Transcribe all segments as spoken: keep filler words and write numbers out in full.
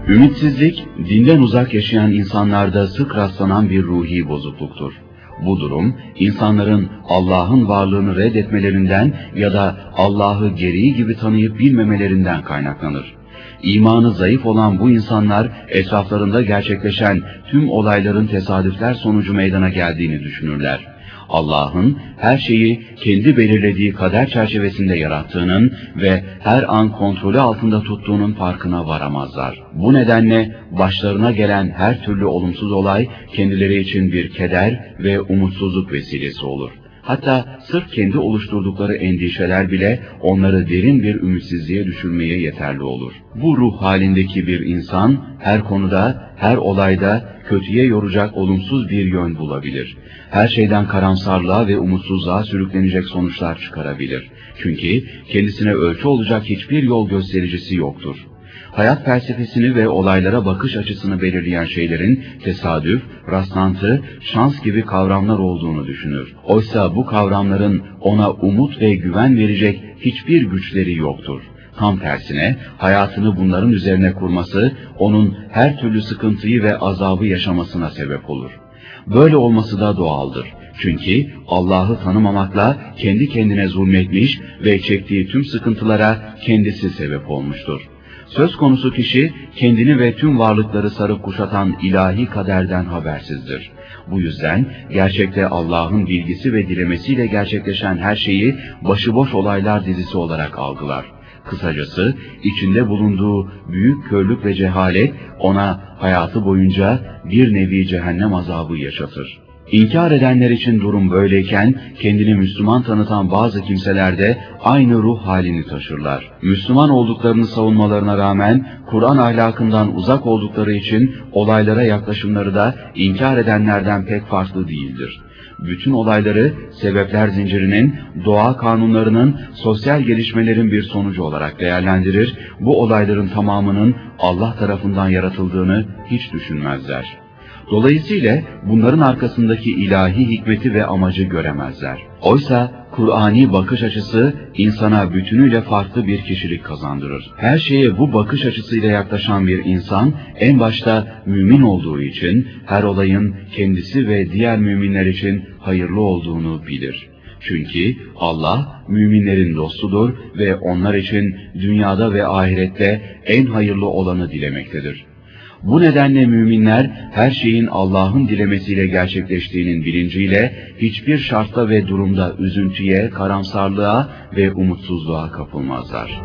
Ümitsizlik, dinden uzak yaşayan insanlarda sık rastlanan bir ruhi bozukluktur. Bu durum, insanların Allah'ın varlığını reddetmelerinden ya da Allah'ı gereği gibi tanıyıp bilmemelerinden kaynaklanır. İmanı zayıf olan bu insanlar, etraflarında gerçekleşen tüm olayların tesadüfler sonucu meydana geldiğini düşünürler. Allah'ın her şeyi kendi belirlediği kader çerçevesinde yarattığının ve her an kontrolü altında tuttuğunun farkına varamazlar. Bu nedenle başlarına gelen her türlü olumsuz olay kendileri için bir keder ve umutsuzluk vesilesi olur. Hatta sırf kendi oluşturdukları endişeler bile onları derin bir ümitsizliğe düşürmeye yeterli olur. Bu ruh halindeki bir insan her konuda, her olayda kötüye yoracak olumsuz bir yön bulabilir. Her şeyden karamsarlığa ve umutsuzluğa sürüklenecek sonuçlar çıkarabilir. Çünkü kendisine ölçü olacak hiçbir yol göstericisi yoktur. Hayat felsefesini ve olaylara bakış açısını belirleyen şeylerin tesadüf, rastlantı, şans gibi kavramlar olduğunu düşünür. Oysa bu kavramların ona umut ve güven verecek hiçbir güçleri yoktur. Tam tersine hayatını bunların üzerine kurması, onun her türlü sıkıntıyı ve azabı yaşamasına sebep olur. Böyle olması da doğaldır. Çünkü Allah'ı tanımamakla kendi kendine zulmetmiş ve çektiği tüm sıkıntılara kendisi sebep olmuştur. Söz konusu kişi kendini ve tüm varlıkları sarıp kuşatan ilahi kaderden habersizdir. Bu yüzden gerçekte Allah'ın bilgisi ve dilemesiyle gerçekleşen her şeyi başıboş olaylar dizisi olarak algılar. Kısacası içinde bulunduğu büyük körlük ve cehalet ona hayatı boyunca bir nevi cehennem azabı yaşatır. İnkar edenler için durum böyleyken kendini Müslüman tanıtan bazı kimseler de aynı ruh halini taşırlar. Müslüman olduklarını savunmalarına rağmen Kur'an ahlakından uzak oldukları için olaylara yaklaşımları da inkar edenlerden pek farklı değildir. Bütün olayları sebepler zincirinin, doğa kanunlarının, sosyal gelişmelerin bir sonucu olarak değerlendirir, bu olayların tamamının Allah tarafından yaratıldığını hiç düşünmezler. Dolayısıyla bunların arkasındaki ilahi hikmeti ve amacı göremezler. Oysa Kur'ani bakış açısı insana bütünüyle farklı bir kişilik kazandırır. Her şeye bu bakış açısıyla yaklaşan bir insan en başta mümin olduğu için her olayın kendisi ve diğer müminler için hayırlı olduğunu bilir. Çünkü Allah müminlerin dostudur ve onlar için dünyada ve ahirette en hayırlı olanı dilemektedir. Bu nedenle müminler her şeyin Allah'ın dilemesiyle gerçekleştiğinin bilinciyle hiçbir şartta ve durumda üzüntüye, karamsarlığa ve umutsuzluğa kapılmazlar.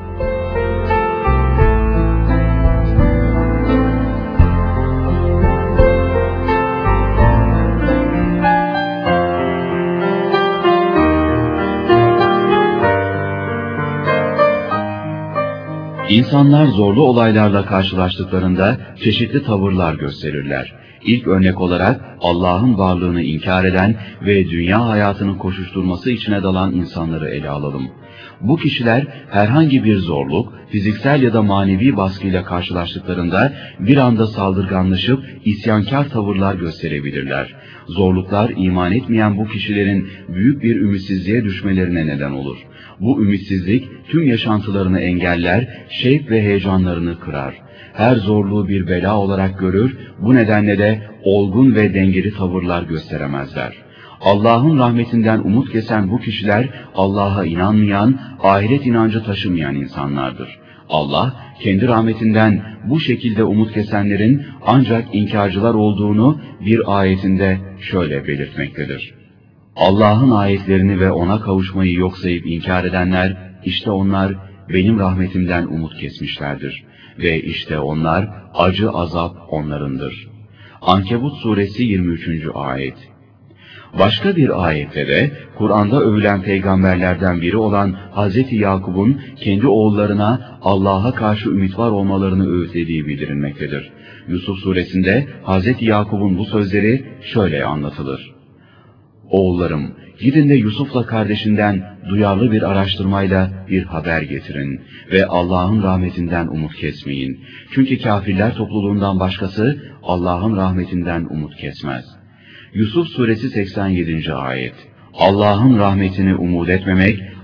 İnsanlar zorlu olaylarla karşılaştıklarında çeşitli tavırlar gösterirler. İlk örnek olarak Allah'ın varlığını inkar eden ve dünya hayatının koşuşturması içine dalan insanları ele alalım. Bu kişiler herhangi bir zorluk, fiziksel ya da manevi baskıyla karşılaştıklarında bir anda saldırganlaşıp isyankar tavırlar gösterebilirler. Zorluklar iman etmeyen bu kişilerin büyük bir ümitsizliğe düşmelerine neden olur. Bu ümitsizlik tüm yaşantılarını engeller, şevk ve heyecanlarını kırar. Her zorluğu bir bela olarak görür, bu nedenle de olgun ve dengeli tavırlar gösteremezler. Allah'ın rahmetinden umut kesen bu kişiler Allah'a inanmayan, ahiret inancı taşımayan insanlardır. Allah kendi rahmetinden bu şekilde umut kesenlerin ancak inkarcılar olduğunu bir ayetinde şöyle belirtmektedir. Allah'ın ayetlerini ve ona kavuşmayı yok sayıp inkar edenler, işte onlar benim rahmetimden umut kesmişlerdir. Ve işte onlar acı azap onlarındır. Ankebut suresi yirmi üçüncü ayet. Başka bir ayette de Kur'an'da övülen peygamberlerden biri olan Hazreti Yakub'un kendi oğullarına Allah'a karşı ümit var olmalarını öğütlediği bildirilmektedir. Yusuf suresinde Hazreti Yakub'un bu sözleri şöyle anlatılır. Oğullarım, gidin de Yusuf'la kardeşinden duyarlı bir araştırmayla bir haber getirin ve Allah'ın rahmetinden umut kesmeyin. Çünkü kafirler topluluğundan başkası Allah'ın rahmetinden umut kesmez. Yusuf suresi seksen yedinci ayet. Allah'ın rahmetini umut etmemek,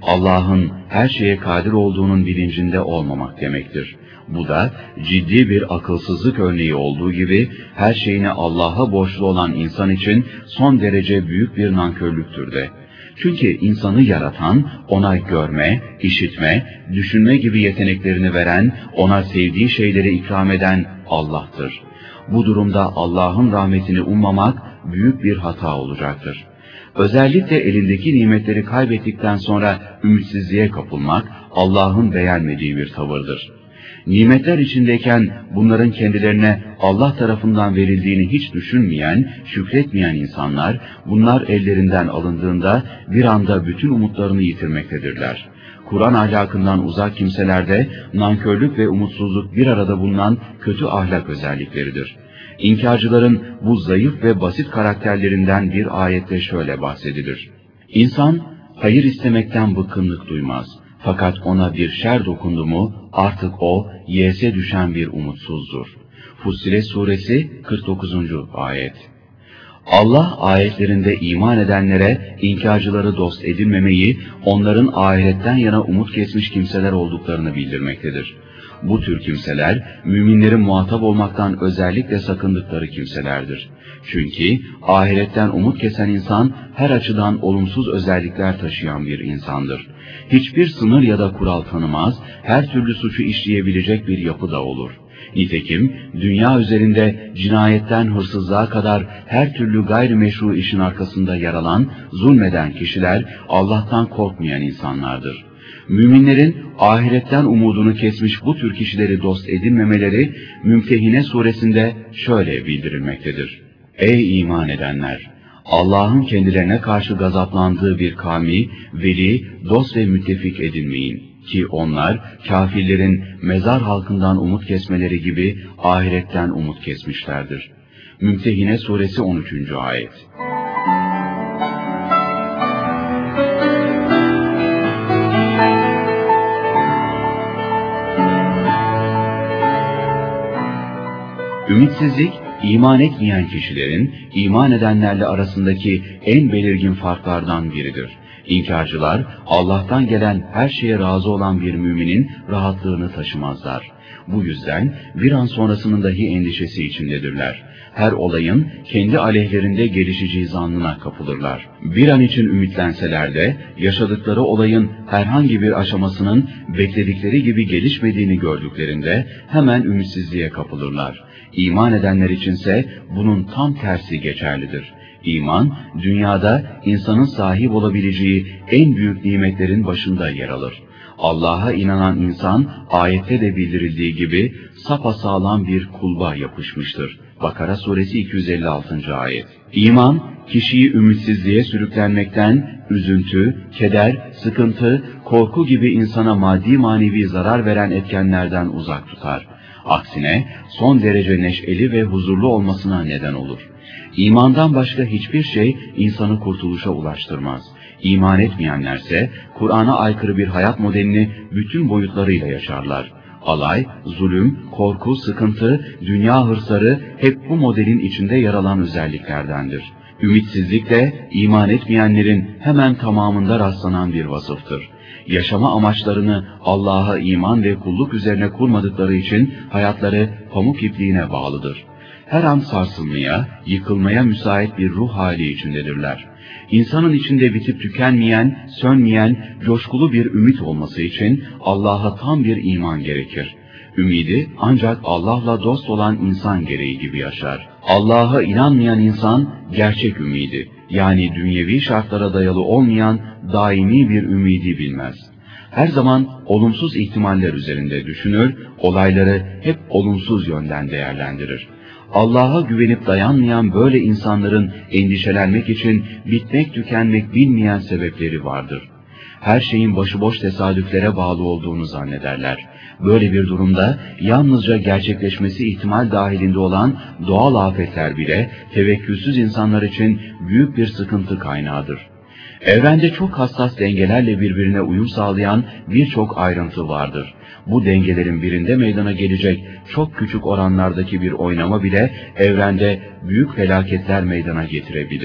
Allah'ın her şeye kadir olduğunun bilincinde olmamak demektir. Bu da ciddi bir akılsızlık örneği olduğu gibi her şeyini Allah'a borçlu olan insan için son derece büyük bir nankörlüktür de. Çünkü insanı yaratan, ona görme, işitme, düşünme gibi yeteneklerini veren, ona sevdiği şeyleri ikram eden Allah'tır. Bu durumda Allah'ın rahmetini ummamak büyük bir hata olacaktır. Özellikle elindeki nimetleri kaybettikten sonra ümitsizliğe kapılmak Allah'ın beğenmediği bir tavırdır. Nimetler içindeyken bunların kendilerine Allah tarafından verildiğini hiç düşünmeyen, şükretmeyen insanlar, bunlar ellerinden alındığında bir anda bütün umutlarını yitirmektedirler. Kur'an ahlakından uzak kimselerde nankörlük ve umutsuzluk bir arada bulunan kötü ahlak özellikleridir. İnkarcıların bu zayıf ve basit karakterlerinden bir ayette şöyle bahsedilir. İnsan hayır istemekten bıkkınlık duymaz. Fakat ona bir şer dokundu mu artık o yese düşen bir umutsuzdur. Fussilet suresi kırk dokuzuncu ayet. Allah ayetlerinde iman edenlere inkarcıları dost edinmemeyi, onların ahiretten yana umut kesmiş kimseler olduklarını bildirmektedir. Bu tür kimseler, müminlerin muhatap olmaktan özellikle sakındıkları kimselerdir. Çünkü ahiretten umut kesen insan, her açıdan olumsuz özellikler taşıyan bir insandır. Hiçbir sınır ya da kural tanımaz, her türlü suçu işleyebilecek bir yapıda olur. Nitekim, dünya üzerinde cinayetten hırsızlığa kadar her türlü gayrimeşru işin arkasında yer alan, zulmeden kişiler, Allah'tan korkmayan insanlardır. Müminlerin ahiretten umudunu kesmiş bu tür kişileri dost edinmemeleri, Mümtehine suresinde şöyle bildirilmektedir. Ey iman edenler! Allah'ın kendilerine karşı gazaplandığı bir kavmi, veli, dost ve müttefik edinmeyin. Ki onlar, kafirlerin mezar halkından umut kesmeleri gibi ahiretten umut kesmişlerdir. Mümtehine suresi on üçüncü ayet. Ümitsizlik, iman etmeyen kişilerin, iman edenlerle arasındaki en belirgin farklardan biridir. İnkarcılar, Allah'tan gelen her şeye razı olan bir müminin rahatlığını taşımazlar. Bu yüzden bir an sonrasının dahi endişesi içindedirler. Her olayın kendi aleyhlerinde gelişeceği zannına kapılırlar. Bir an için ümitlenseler de, yaşadıkları olayın herhangi bir aşamasının bekledikleri gibi gelişmediğini gördüklerinde hemen ümitsizliğe kapılırlar. İman edenler içinse bunun tam tersi geçerlidir. İman, dünyada insanın sahip olabileceği en büyük nimetlerin başında yer alır. Allah'a inanan insan, ayette de bildirildiği gibi sapasağlam bir kulba yapışmıştır. Bakara suresi iki yüz elli altıncı ayet. İman, kişiyi ümitsizliğe sürüklenmekten, üzüntü, keder, sıkıntı, korku gibi insana maddi manevi zarar veren etkenlerden uzak tutar. Aksine son derece neşeli ve huzurlu olmasına neden olur. İmandan başka hiçbir şey insanı kurtuluşa ulaştırmaz. İman etmeyenlerse Kur'an'a aykırı bir hayat modelini bütün boyutlarıyla yaşarlar. Alay, zulüm, korku, sıkıntı, dünya hırsları hep bu modelin içinde yer alan özelliklerdendir. Ümitsizlik de iman etmeyenlerin hemen tamamında rastlanan bir vasıftır. Yaşama amaçlarını Allah'a iman ve kulluk üzerine kurmadıkları için hayatları pamuk ipliğine bağlıdır. Her an sarsılmaya, yıkılmaya müsait bir ruh hali içindedirler. İnsanın içinde bitip tükenmeyen, sönmeyen, coşkulu bir ümit olması için Allah'a tam bir iman gerekir. Ümidi ancak Allah'la dost olan insan gereği gibi yaşar. Allah'a inanmayan insan gerçek ümidi, yani dünyevi şartlara dayalı olmayan daimi bir ümidi bilmez. Her zaman olumsuz ihtimaller üzerinde düşünür, olayları hep olumsuz yönden değerlendirir. Allah'a güvenip dayanmayan böyle insanların endişelenmek için bitmek tükenmek bilmeyen sebepleri vardır. Her şeyin başıboş tesadüflere bağlı olduğunu zannederler. Böyle bir durumda yalnızca gerçekleşmesi ihtimal dahilinde olan doğal afetler bile tevekkülsüz insanlar için büyük bir sıkıntı kaynağıdır. Evrende çok hassas dengelerle birbirine uyum sağlayan birçok ayrıntı vardır. Bu dengelerin birinde meydana gelecek çok küçük oranlardaki bir oynama bile evrende büyük felaketler meydana getirebilir.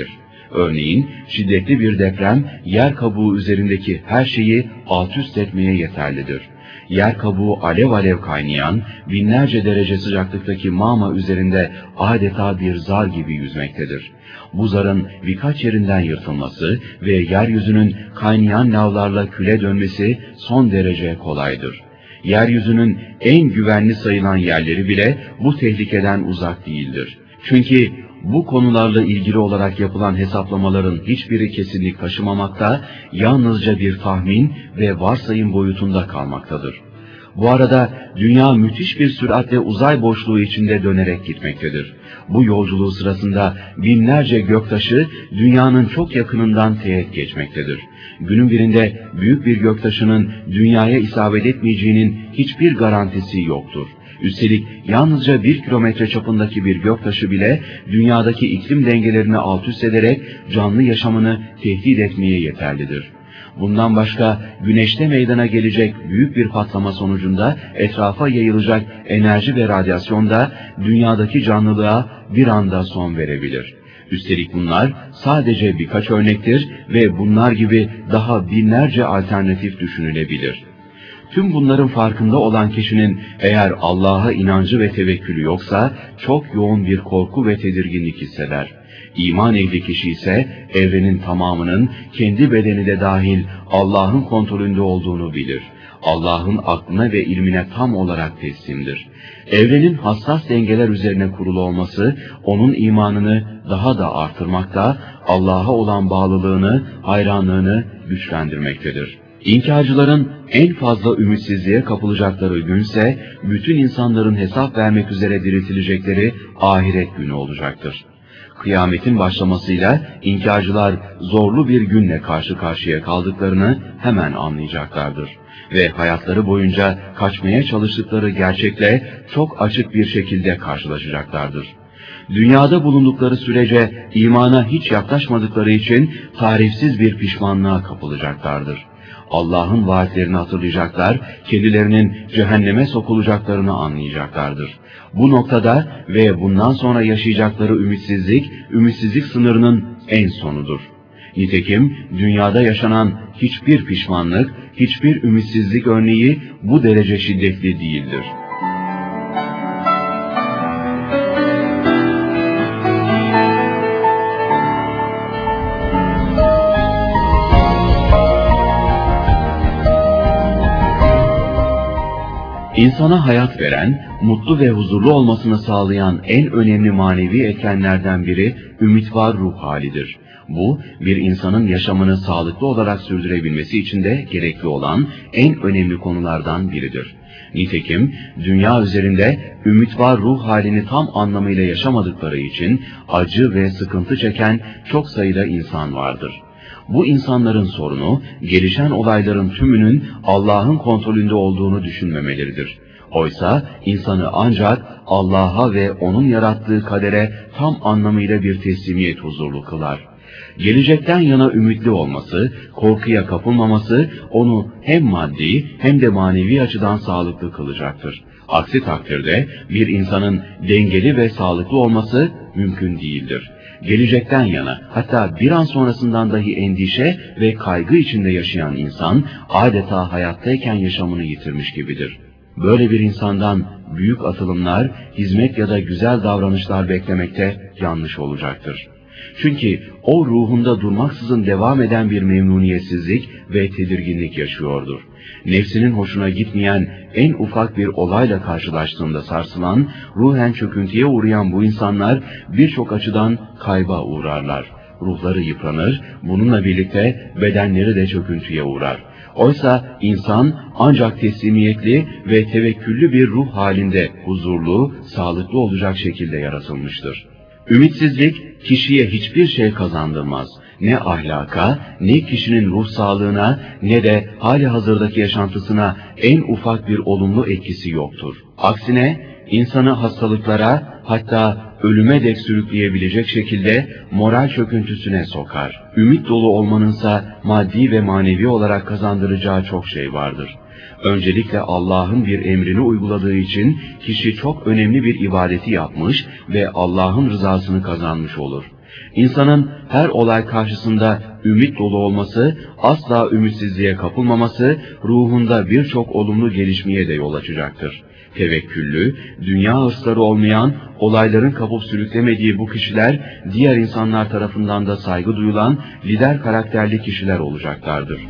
Örneğin şiddetli bir deprem yer kabuğu üzerindeki her şeyi alt üst etmeye yeterlidir. Yer kabuğu alev alev kaynayan, binlerce derece sıcaklıktaki mağma üzerinde adeta bir zar gibi yüzmektedir. Bu zarın birkaç yerinden yırtılması ve yeryüzünün kaynayan lavlarla küle dönmesi son derece kolaydır. Yeryüzünün en güvenli sayılan yerleri bile bu tehlikeden uzak değildir. Çünkü bu konularla ilgili olarak yapılan hesaplamaların hiçbiri kesinlik taşımamakta, yalnızca bir tahmin ve varsayım boyutunda kalmaktadır. Bu arada dünya müthiş bir süratle uzay boşluğu içinde dönerek gitmektedir. Bu yolculuğu sırasında binlerce göktaşı dünyanın çok yakınından teğet geçmektedir. Günün birinde büyük bir göktaşının dünyaya isabet etmeyeceğinin hiçbir garantisi yoktur. Üstelik yalnızca bir kilometre çapındaki bir göktaşı bile dünyadaki iklim dengelerini alt üst ederek canlı yaşamını tehdit etmeye yeterlidir. Bundan başka güneşte meydana gelecek büyük bir patlama sonucunda etrafa yayılacak enerji ve radyasyon da dünyadaki canlılığa bir anda son verebilir. Üstelik bunlar sadece birkaç örnektir ve bunlar gibi daha binlerce alternatif düşünülebilir. Tüm bunların farkında olan kişinin eğer Allah'a inancı ve tevekkülü yoksa çok yoğun bir korku ve tedirginlik hisseder. İman ehli kişi ise evrenin tamamının kendi bedeni de dahil Allah'ın kontrolünde olduğunu bilir. Allah'ın aklına ve ilmine tam olarak teslimdir. Evrenin hassas dengeler üzerine kurulu olması onun imanını daha da artırmakta, Allah'a olan bağlılığını, hayranlığını güçlendirmektedir. İnkarcıların en fazla ümitsizliğe kapılacakları günse, bütün insanların hesap vermek üzere diriltilecekleri ahiret günü olacaktır. Kıyametin başlamasıyla inkarcılar zorlu bir günle karşı karşıya kaldıklarını hemen anlayacaklardır. Ve hayatları boyunca kaçmaya çalıştıkları gerçekle çok açık bir şekilde karşılaşacaklardır. Dünyada bulundukları sürece imana hiç yaklaşmadıkları için tarifsiz bir pişmanlığa kapılacaklardır. Allah'ın vaatlerini hatırlayacaklar, kendilerinin cehenneme sokulacaklarını anlayacaklardır. Bu noktada ve bundan sonra yaşayacakları ümitsizlik, ümitsizlik sınırının en sonudur. Nitekim dünyada yaşanan hiçbir pişmanlık, hiçbir ümitsizlik örneği bu derece şiddetli değildir. İnsana hayat veren, mutlu ve huzurlu olmasını sağlayan en önemli manevi etkenlerden biri ümit var ruh halidir. Bu, bir insanın yaşamını sağlıklı olarak sürdürebilmesi için de gerekli olan en önemli konulardan biridir. Nitekim dünya üzerinde ümit var ruh halini tam anlamıyla yaşamadıkları için acı ve sıkıntı çeken çok sayıda insan vardır. Bu insanların sorunu, gelişen olayların tümünün Allah'ın kontrolünde olduğunu düşünmemeleridir. Oysa insanı ancak Allah'a ve O'nun yarattığı kadere tam anlamıyla bir teslimiyet huzurlu kılar. Gelecekten yana ümitli olması, korkuya kapılmaması onu hem maddi hem de manevi açıdan sağlıklı kılacaktır. Aksi takdirde bir insanın dengeli ve sağlıklı olması mümkün değildir. Gelecekten yana, hatta bir an sonrasından dahi endişe ve kaygı içinde yaşayan insan, adeta hayattayken yaşamını yitirmiş gibidir. Böyle bir insandan büyük atılımlar, hizmet ya da güzel davranışlar beklemekte yanlış olacaktır. Çünkü o ruhunda durmaksızın devam eden bir memnuniyetsizlik ve tedirginlik yaşıyordur. Nefsinin hoşuna gitmeyen en ufak bir olayla karşılaştığında sarsılan, ruhen çöküntüye uğrayan bu insanlar birçok açıdan kayba uğrarlar. Ruhları yıpranır, bununla birlikte bedenleri de çöküntüye uğrar. Oysa insan ancak teslimiyetli ve tevekküllü bir ruh halinde huzurlu, sağlıklı olacak şekilde yaratılmıştır. Ümitsizlik kişiye hiçbir şey kazandırmaz. Ne ahlaka, ne kişinin ruh sağlığına, ne de hali hazırdaki yaşantısına en ufak bir olumlu etkisi yoktur. Aksine insanı hastalıklara, hatta ölüme dek sürükleyebilecek şekilde moral çöküntüsüne sokar. Ümit dolu olmanınsa maddi ve manevi olarak kazandıracağı çok şey vardır. Öncelikle Allah'ın bir emrini uyguladığı için kişi çok önemli bir ibadeti yapmış ve Allah'ın rızasını kazanmış olur. İnsanın her olay karşısında ümit dolu olması, asla ümitsizliğe kapılmaması, ruhunda birçok olumlu gelişmeye de yol açacaktır. Tevekküllü, dünya hırsları olmayan, olayların kapıp sürüklemediği bu kişiler, diğer insanlar tarafından da saygı duyulan, lider karakterli kişiler olacaklardır.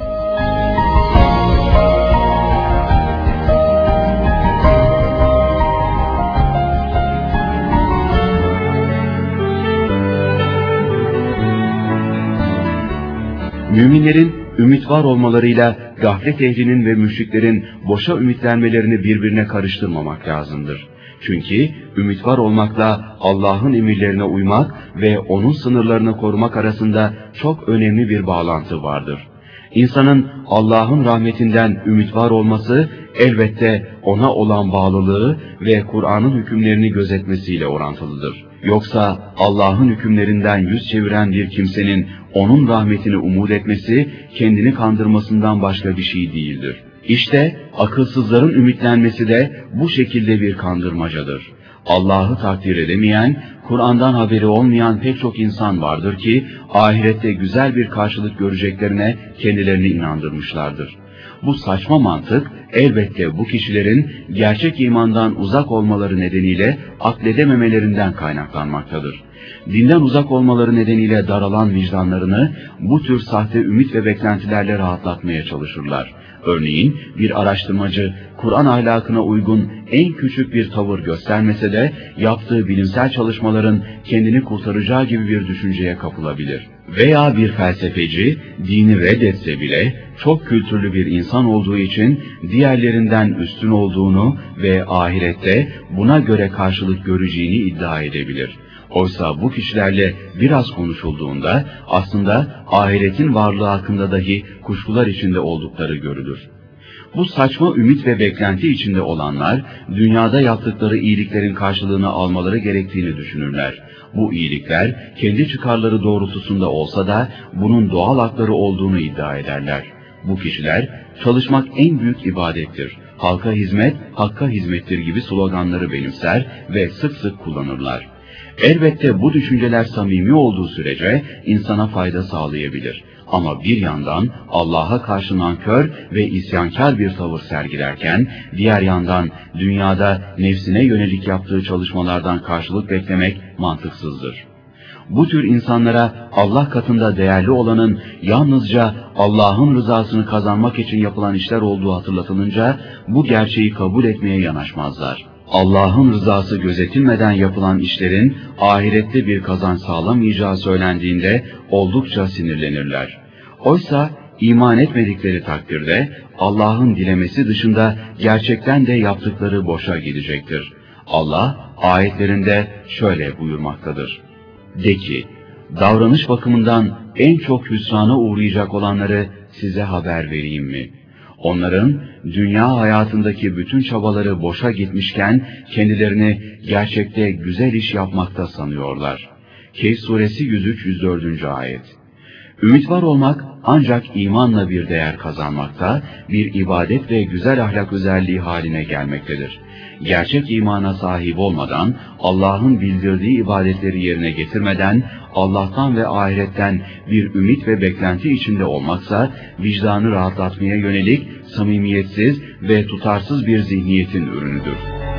Müminlerin ümit var olmalarıyla gaflet ehlinin ve müşriklerin boşa ümitlenmelerini birbirine karıştırmamak lazımdır. Çünkü ümit var olmakla Allah'ın emirlerine uymak ve onun sınırlarını korumak arasında çok önemli bir bağlantı vardır. İnsanın Allah'ın rahmetinden ümit var olması elbette ona olan bağlılığı ve Kur'an'ın hükümlerini gözetmesiyle orantılıdır. Yoksa Allah'ın hükümlerinden yüz çeviren bir kimsenin onun rahmetini umut etmesi kendini kandırmasından başka bir şey değildir. İşte akılsızların ümitlenmesi de bu şekilde bir kandırmacadır. Allah'ı takdir edemeyen, Kur'an'dan haberi olmayan pek çok insan vardır ki ahirette güzel bir karşılık göreceklerine kendilerini inandırmışlardır. Bu saçma mantık elbette bu kişilerin gerçek imandan uzak olmaları nedeniyle akledememelerinden kaynaklanmaktadır. Dinden uzak olmaları nedeniyle daralan vicdanlarını bu tür sahte ümit ve beklentilerle rahatlatmaya çalışırlar. Örneğin bir araştırmacı Kur'an ahlakına uygun en küçük bir tavır göstermese de yaptığı bilimsel çalışmaların kendini kurtaracağı gibi bir düşünceye kapılabilir. Veya bir felsefeci dini reddetse bile çok kültürlü bir insan olduğu için diğerlerinden üstün olduğunu ve ahirette buna göre karşılık göreceğini iddia edebilir. Oysa bu kişilerle biraz konuşulduğunda aslında ahiretin varlığı hakkında dahi kuşkular içinde oldukları görülür. Bu saçma ümit ve beklenti içinde olanlar, dünyada yaptıkları iyiliklerin karşılığını almaları gerektiğini düşünürler. Bu iyilikler kendi çıkarları doğrultusunda olsa da bunun doğal hakları olduğunu iddia ederler. Bu kişiler, çalışmak en büyük ibadettir, halka hizmet, hakka hizmettir gibi sloganları benimser ve sık sık kullanırlar. Elbette bu düşünceler samimi olduğu sürece insana fayda sağlayabilir. Ama bir yandan Allah'a karşı nankör ve isyankar bir tavır sergilerken, diğer yandan dünyada nefsine yönelik yaptığı çalışmalardan karşılık beklemek mantıksızdır. Bu tür insanlara Allah katında değerli olanın yalnızca Allah'ın rızasını kazanmak için yapılan işler olduğu hatırlatılınca bu gerçeği kabul etmeye yanaşmazlar. Allah'ın rızası gözetilmeden yapılan işlerin ahirette bir kazanç sağlamayacağı söylendiğinde oldukça sinirlenirler. Oysa iman etmedikleri takdirde Allah'ın dilemesi dışında gerçekten de yaptıkları boşa gidecektir. Allah ayetlerinde şöyle buyurmaktadır: De ki, davranış bakımından en çok hüsrana uğrayacak olanları size haber vereyim mi? Onların dünya hayatındaki bütün çabaları boşa gitmişken kendilerini gerçekte güzel iş yapmakta sanıyorlar. Kehf suresi yüz üç yüz dört. ayet. Ümit var olmak ancak imanla bir değer kazanmakta, bir ibadet ve güzel ahlak özelliği haline gelmektedir. Gerçek imana sahip olmadan, Allah'ın bildirdiği ibadetleri yerine getirmeden, Allah'tan ve ahiretten bir ümit ve beklenti içinde olmaksa, vicdanı rahatlatmaya yönelik samimiyetsiz ve tutarsız bir zihniyetin ürünüdür.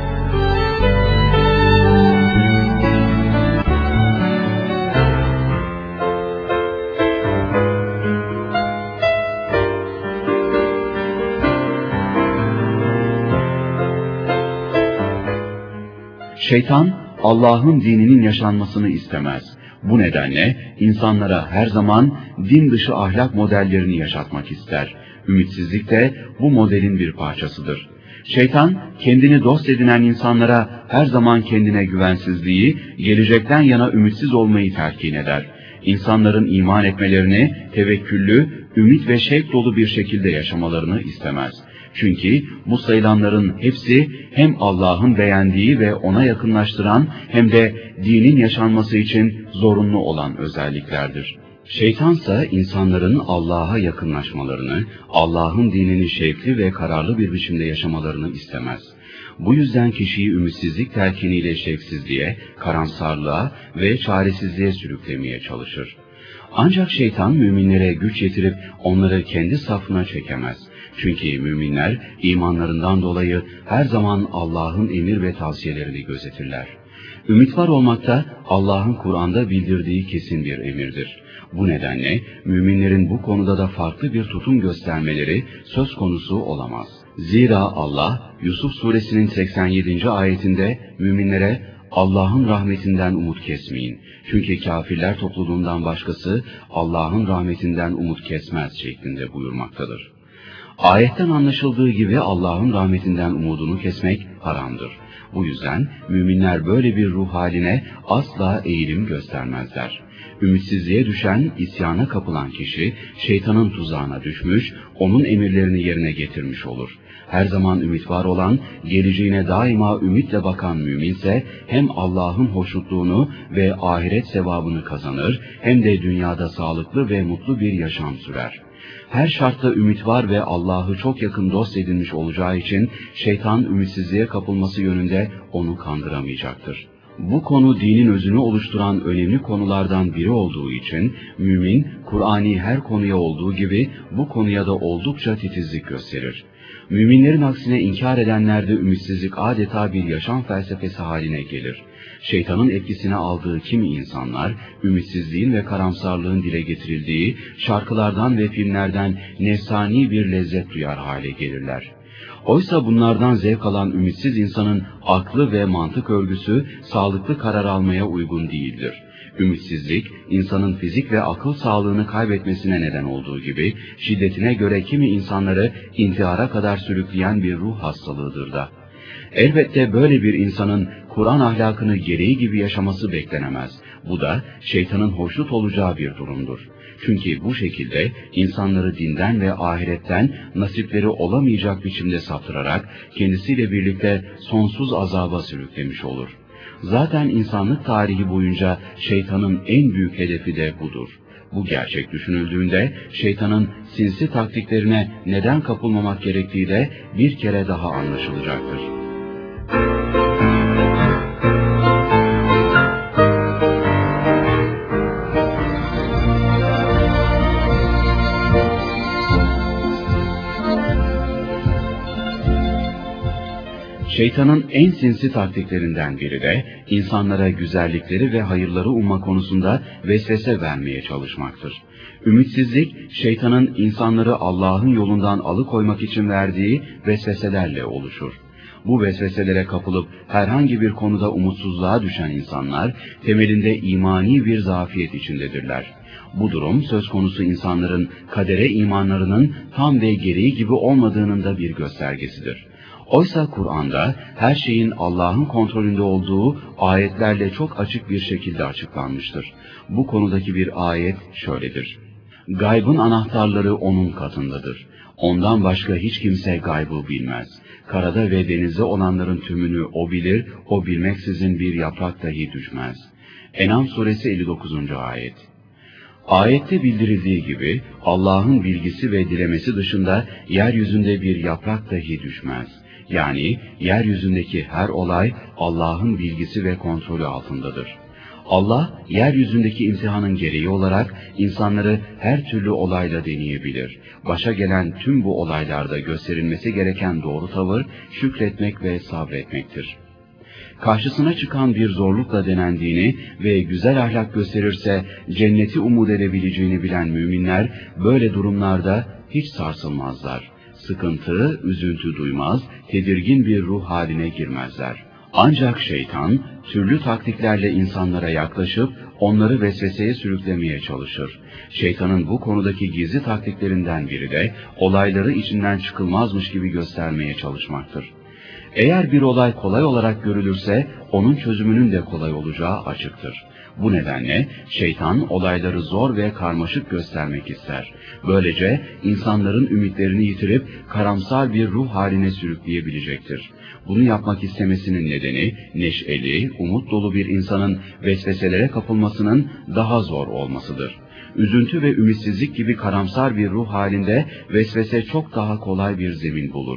Şeytan, Allah'ın dininin yaşanmasını istemez. Bu nedenle insanlara her zaman din dışı ahlak modellerini yaşatmak ister. Ümitsizlik de bu modelin bir parçasıdır. Şeytan, kendini dost edinen insanlara her zaman kendine güvensizliği, gelecekten yana ümitsiz olmayı telkin eder. İnsanların iman etmelerini, tevekküllü, ümit ve şevk dolu bir şekilde yaşamalarını istemez. Çünkü bu sayılanların hepsi hem Allah'ın beğendiği ve ona yakınlaştıran hem de dinin yaşanması için zorunlu olan özelliklerdir. Şeytansa insanların Allah'a yakınlaşmalarını, Allah'ın dinini şevkli ve kararlı bir biçimde yaşamalarını istemez. Bu yüzden kişiyi ümitsizlik telkiniyle şevksizliğe, karamsarlığa ve çaresizliğe sürüklemeye çalışır. Ancak şeytan müminlere güç yetirip onları kendi safına çekemez. Çünkü müminler imanlarından dolayı her zaman Allah'ın emir ve tavsiyelerini gözetirler. Ümit var olmak da Allah'ın Kur'an'da bildirdiği kesin bir emirdir. Bu nedenle müminlerin bu konuda da farklı bir tutum göstermeleri söz konusu olamaz. Zira Allah Yusuf suresinin seksen yedinci ayetinde müminlere Allah'ın rahmetinden umut kesmeyin. Çünkü kafirler topluluğundan başkası Allah'ın rahmetinden umut kesmez şeklinde buyurmaktadır. Ayetten anlaşıldığı gibi Allah'ın rahmetinden umudunu kesmek haramdır. Bu yüzden müminler böyle bir ruh haline asla eğilim göstermezler. Ümitsizliğe düşen, isyana kapılan kişi şeytanın tuzağına düşmüş, onun emirlerini yerine getirmiş olur. Her zaman ümit var olan, geleceğine daima ümitle bakan müminse hem Allah'ın hoşnutluğunu ve ahiret sevabını kazanır, hem de dünyada sağlıklı ve mutlu bir yaşam sürer. Her şartta ümit var ve Allah'ı çok yakın dost edinmiş olacağı için şeytan ümitsizliğe kapılması yönünde onu kandıramayacaktır. Bu konu dinin özünü oluşturan önemli konulardan biri olduğu için mümin, Kur'ani her konuya olduğu gibi bu konuya da oldukça titizlik gösterir. Müminlerin aksine inkar edenlerde ümitsizlik adeta bir yaşam felsefesi haline gelir. Şeytanın etkisine aldığı kimi insanlar, ümitsizliğin ve karamsarlığın dile getirildiği şarkılardan ve filmlerden nefsani bir lezzet duyar hale gelirler. Oysa bunlardan zevk alan ümitsiz insanın aklı ve mantık örgüsü sağlıklı karar almaya uygun değildir. Ümitsizlik, insanın fizik ve akıl sağlığını kaybetmesine neden olduğu gibi, şiddetine göre kimi insanları intihara kadar sürükleyen bir ruh hastalığıdır da. Elbette böyle bir insanın Kur'an ahlakını gereği gibi yaşaması beklenemez. Bu da şeytanın hoşnut olacağı bir durumdur. Çünkü bu şekilde insanları dinden ve ahiretten nasipleri olamayacak biçimde saptırarak kendisiyle birlikte sonsuz azaba sürüklemiş olur. Zaten insanlık tarihi boyunca şeytanın en büyük hedefi de budur. Bu gerçek düşünüldüğünde şeytanın sinsi taktiklerine neden kapılmamak gerektiği de bir kere daha anlaşılacaktır. Şeytanın en sinsi taktiklerinden biri de insanlara güzellikleri ve hayırları umma konusunda vesvese vermeye çalışmaktır. Ümitsizlik, şeytanın insanları Allah'ın yolundan alıkoymak için verdiği vesveselerle oluşur. Bu vesveselere kapılıp herhangi bir konuda umutsuzluğa düşen insanlar temelinde imani bir zafiyet içindedirler. Bu durum söz konusu insanların kadere imanlarının tam ve gereği gibi olmadığının da bir göstergesidir. Oysa Kur'an'da her şeyin Allah'ın kontrolünde olduğu ayetlerle çok açık bir şekilde açıklanmıştır. Bu konudaki bir ayet şöyledir: Gaybın anahtarları onun katındadır. Ondan başka hiç kimse gaybı bilmez. Karada ve denizde olanların tümünü o bilir, o bilmeksizin bir yaprak dahi düşmez. En'am suresi elli dokuzuncu ayet. Ayette bildirildiği gibi Allah'ın bilgisi ve dilemesi dışında yeryüzünde bir yaprak dahi düşmez. Yani yeryüzündeki her olay Allah'ın bilgisi ve kontrolü altındadır. Allah, yeryüzündeki imtihanın gereği olarak insanları her türlü olayla deneyebilir. Başa gelen tüm bu olaylarda gösterilmesi gereken doğru tavır, şükretmek ve sabretmektir. Karşısına çıkan bir zorlukla denendiğini ve güzel ahlak gösterirse cenneti umut edebileceğini bilen müminler böyle durumlarda hiç sarsılmazlar. Sıkıntı, üzüntü duymaz, tedirgin bir ruh haline girmezler. Ancak şeytan türlü taktiklerle insanlara yaklaşıp onları vesveseye sürüklemeye çalışır. Şeytanın bu konudaki gizli taktiklerinden biri de olayları içinden çıkılmazmış gibi göstermeye çalışmaktır. Eğer bir olay kolay olarak görülürse onun çözümünün de kolay olacağı açıktır. Bu nedenle şeytan olayları zor ve karmaşık göstermek ister. Böylece insanların ümitlerini yitirip karamsar bir ruh haline sürükleyebilecektir. Bunu yapmak istemesinin nedeni neşeli, umut dolu bir insanın vesveselere kapılmasının daha zor olmasıdır. Üzüntü ve ümitsizlik gibi karamsar bir ruh halinde vesvese çok daha kolay bir zemin bulur.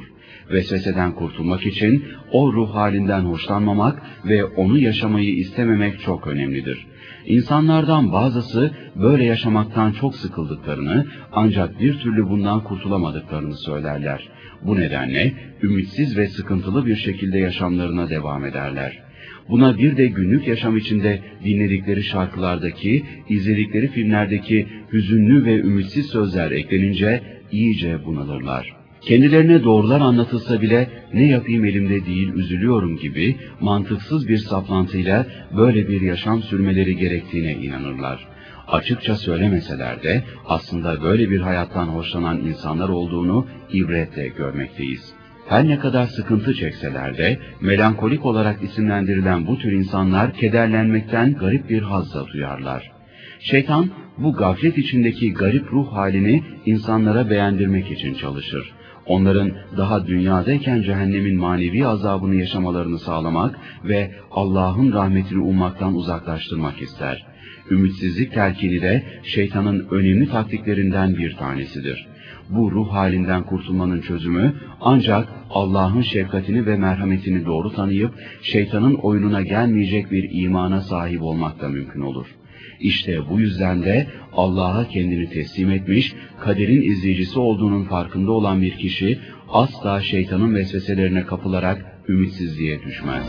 Vesveseden kurtulmak için o ruh halinden hoşlanmamak ve onu yaşamayı istememek çok önemlidir. İnsanlardan bazısı böyle yaşamaktan çok sıkıldıklarını ancak bir türlü bundan kurtulamadıklarını söylerler. Bu nedenle ümitsiz ve sıkıntılı bir şekilde yaşamlarına devam ederler. Buna bir de günlük yaşam içinde dinledikleri şarkılardaki, izledikleri filmlerdeki hüzünlü ve ümitsiz sözler eklenince iyice bunalırlar. Kendilerine doğrular anlatılsa bile ne yapayım elimde değil üzülüyorum gibi mantıksız bir saplantıyla böyle bir yaşam sürmeleri gerektiğine inanırlar. Açıkça söylemeseler de aslında böyle bir hayattan hoşlanan insanlar olduğunu ibretle görmekteyiz. Her ne kadar sıkıntı çekseler de melankolik olarak isimlendirilen bu tür insanlar kederlenmekten garip bir hazza duyarlar. Şeytan bu gaflet içindeki garip ruh halini insanlara beğendirmek için çalışır. Onların daha dünyadayken cehennemin manevi azabını yaşamalarını sağlamak ve Allah'ın rahmetini ummaktan uzaklaştırmak ister. Ümitsizlik telkini de şeytanın önemli taktiklerinden bir tanesidir. Bu ruh halinden kurtulmanın çözümü ancak Allah'ın şefkatini ve merhametini doğru tanıyıp şeytanın oyununa gelmeyecek bir imana sahip olmakla mümkün olur. İşte bu yüzden de Allah'a kendini teslim etmiş, kaderin izleyicisi olduğunun farkında olan bir kişi asla şeytanın vesveselerine kapılarak ümitsizliğe düşmez.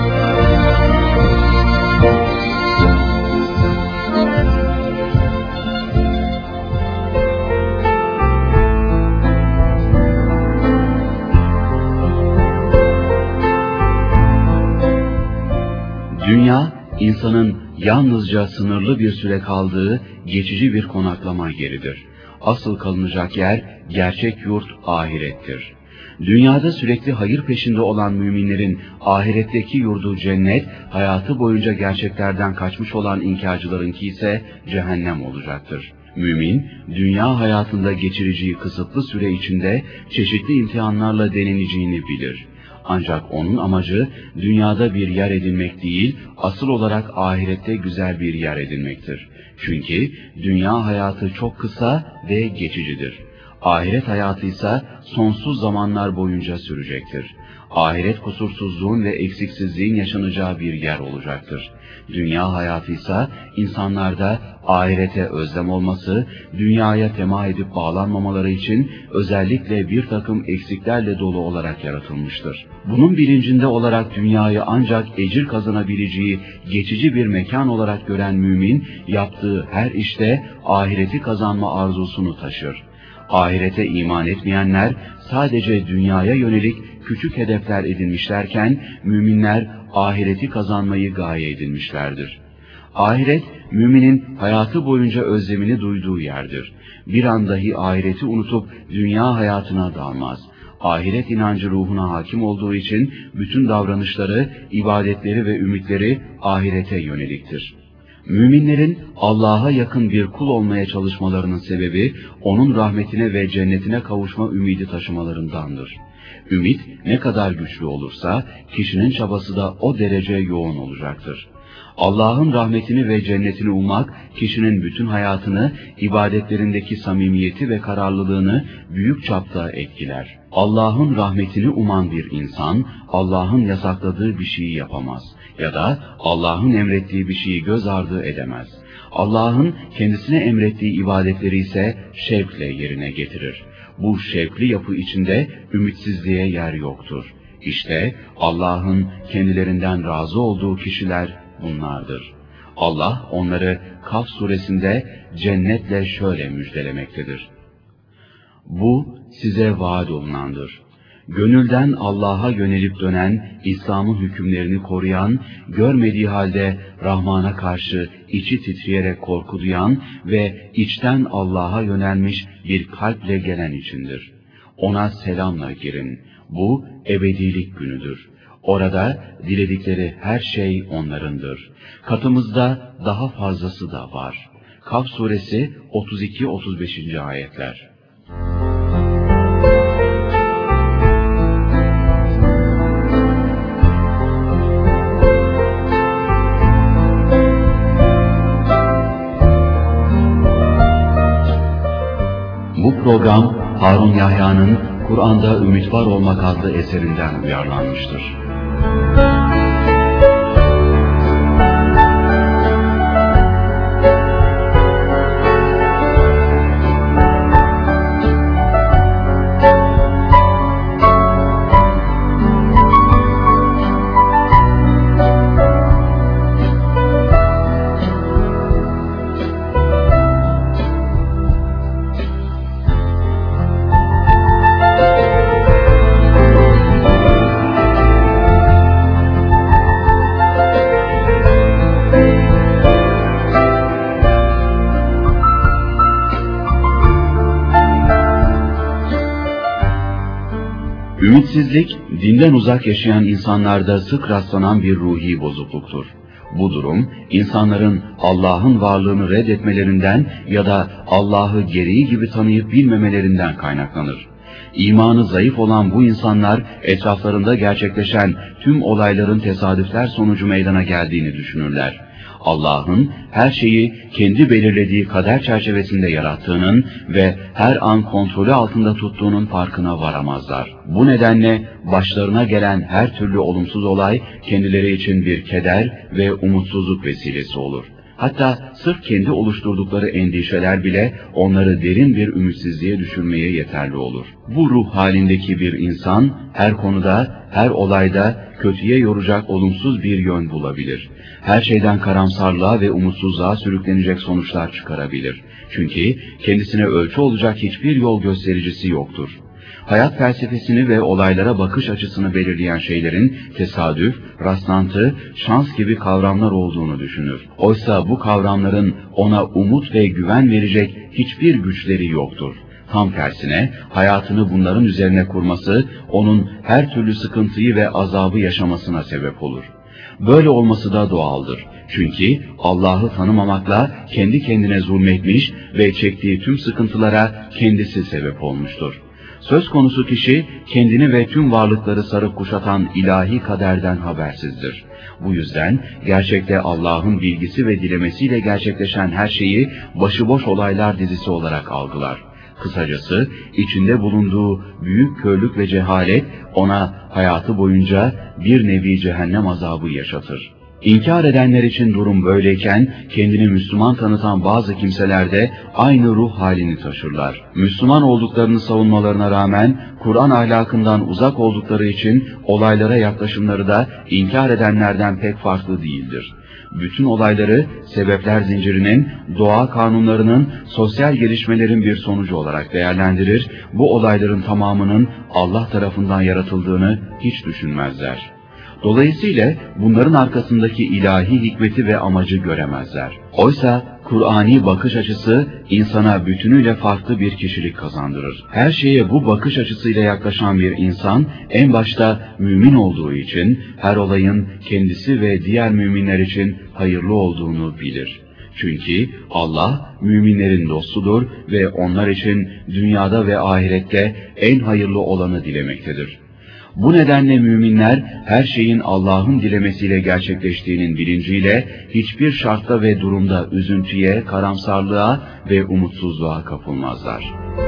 Dünya, insanın yalnızca sınırlı bir süre kaldığı geçici bir konaklama yeridir. Asıl kalınacak yer, gerçek yurt ahirettir. Dünyada sürekli hayır peşinde olan müminlerin ahiretteki yurdu cennet, hayatı boyunca gerçeklerden kaçmış olan inkarcılarınki ise cehennem olacaktır. Mümin, dünya hayatında geçireceği kısıtlı süre içinde çeşitli imtihanlarla deneneceğini bilir. Ancak onun amacı dünyada bir yer edinmek değil, asıl olarak ahirette güzel bir yer edinmektir. Çünkü dünya hayatı çok kısa ve geçicidir. Ahiret hayatı ise sonsuz zamanlar boyunca sürecektir. Ahiret kusursuzluğun ve eksiksizliğin yaşanacağı bir yer olacaktır. Dünya hayatı ise insanlarda ahirete özlem olması, dünyaya tema edip bağlanmamaları için özellikle bir takım eksiklerle dolu olarak yaratılmıştır. Bunun bilincinde olarak dünyayı ancak ecir kazanabileceği geçici bir mekan olarak gören mümin, yaptığı her işte ahireti kazanma arzusunu taşır. Ahirete iman etmeyenler sadece dünyaya yönelik küçük hedefler edinmişlerken, müminler ahireti kazanmayı gaye edinmişlerdir. Ahiret, müminin hayatı boyunca özlemini duyduğu yerdir. Bir an dahi ahireti unutup dünya hayatına dalmaz. Ahiret inancı ruhuna hakim olduğu için bütün davranışları, ibadetleri ve ümitleri ahirete yöneliktir. Müminlerin Allah'a yakın bir kul olmaya çalışmalarının sebebi, onun rahmetine ve cennetine kavuşma ümidi taşımalarındandır. Ümit ne kadar güçlü olursa, kişinin çabası da o derece yoğun olacaktır. Allah'ın rahmetini ve cennetini ummak, kişinin bütün hayatını, ibadetlerindeki samimiyeti ve kararlılığını büyük çapta etkiler. Allah'ın rahmetini uman bir insan, Allah'ın yasakladığı bir şeyi yapamaz ya da Allah'ın emrettiği bir şeyi göz ardı edemez. Allah'ın kendisine emrettiği ibadetleri ise şevkle yerine getirir. Bu şevkli yapı içinde ümitsizliğe yer yoktur. İşte Allah'ın kendilerinden razı olduğu kişiler bunlardır. Allah onları Kaf suresinde cennetle şöyle müjdelemektedir. Bu size vaat olunandır. Gönülden Allah'a yönelip dönen, İslam'ın hükümlerini koruyan, görmediği halde Rahman'a karşı içi titreyerek korku duyan ve içten Allah'a yönelmiş bir kalple gelen içindir. Ona selamla girin. Bu ebedilik günüdür. Orada diledikleri her şey onlarındır. Katımızda daha fazlası da var. Kaf suresi otuz iki otuz beşinci ayetler. Bu program Harun Yahya'nın Kur'an'da Ümit Var Olmak adlı eserinden uyarlanmıştır. Ümitsizlik, dinden uzak yaşayan insanlarda sık rastlanan bir ruhi bozukluktur. Bu durum, insanların Allah'ın varlığını reddetmelerinden ya da Allah'ı gereği gibi tanıyıp bilmemelerinden kaynaklanır. İmanı zayıf olan bu insanlar, etraflarında gerçekleşen tüm olayların tesadüfler sonucu meydana geldiğini düşünürler. Allah'ın her şeyi kendi belirlediği kader çerçevesinde yarattığının ve her an kontrolü altında tuttuğunun farkına varamazlar. Bu nedenle başlarına gelen her türlü olumsuz olay kendileri için bir keder ve umutsuzluk vesilesi olur. Hatta sırf kendi oluşturdukları endişeler bile onları derin bir ümitsizliğe düşürmeye yeterli olur. Bu ruh halindeki bir insan her konuda, her olayda kötüye yoracak olumsuz bir yön bulabilir. Her şeyden karamsarlığa ve umutsuzluğa sürüklenecek sonuçlar çıkarabilir. Çünkü kendisine ölçü olacak hiçbir yol göstericisi yoktur. Hayat felsefesini ve olaylara bakış açısını belirleyen şeylerin tesadüf, rastlantı, şans gibi kavramlar olduğunu düşünür. Oysa bu kavramların ona umut ve güven verecek hiçbir güçleri yoktur. Tam tersine hayatını bunların üzerine kurması, onun her türlü sıkıntıyı ve azabı yaşamasına sebep olur. Böyle olması da doğaldır. Çünkü Allah'ı tanımamakla kendi kendine zulmetmiş ve çektiği tüm sıkıntılara kendisi sebep olmuştur. Söz konusu kişi kendini ve tüm varlıkları sarıp kuşatan ilahi kaderden habersizdir. Bu yüzden gerçekte Allah'ın bilgisi ve dilemesiyle gerçekleşen her şeyi başıboş olaylar dizisi olarak algılar. Kısacası içinde bulunduğu büyük körlük ve cehalet ona hayatı boyunca bir nevi cehennem azabı yaşatır. İnkar edenler için durum böyleyken kendini Müslüman tanıtan bazı kimseler de aynı ruh halini taşırlar. Müslüman olduklarını savunmalarına rağmen Kur'an ahlakından uzak oldukları için olaylara yaklaşımları da inkar edenlerden pek farklı değildir. Bütün olayları sebepler zincirinin, doğa kanunlarının, sosyal gelişmelerin bir sonucu olarak değerlendirir, bu olayların tamamının Allah tarafından yaratıldığını hiç düşünmezler. Dolayısıyla bunların arkasındaki ilahi hikmeti ve amacı göremezler. Oysa Kur'ani bakış açısı insana bütünüyle farklı bir kişilik kazandırır. Her şeye bu bakış açısıyla yaklaşan bir insan en başta mümin olduğu için her olayın kendisi ve diğer müminler için hayırlı olduğunu bilir. Çünkü Allah müminlerin dostudur ve onlar için dünyada ve ahirette en hayırlı olanı dilemektedir. Bu nedenle müminler her şeyin Allah'ın dilemesiyle gerçekleştiğinin bilinciyle hiçbir şartta ve durumda üzüntüye, karamsarlığa ve umutsuzluğa kapılmazlar.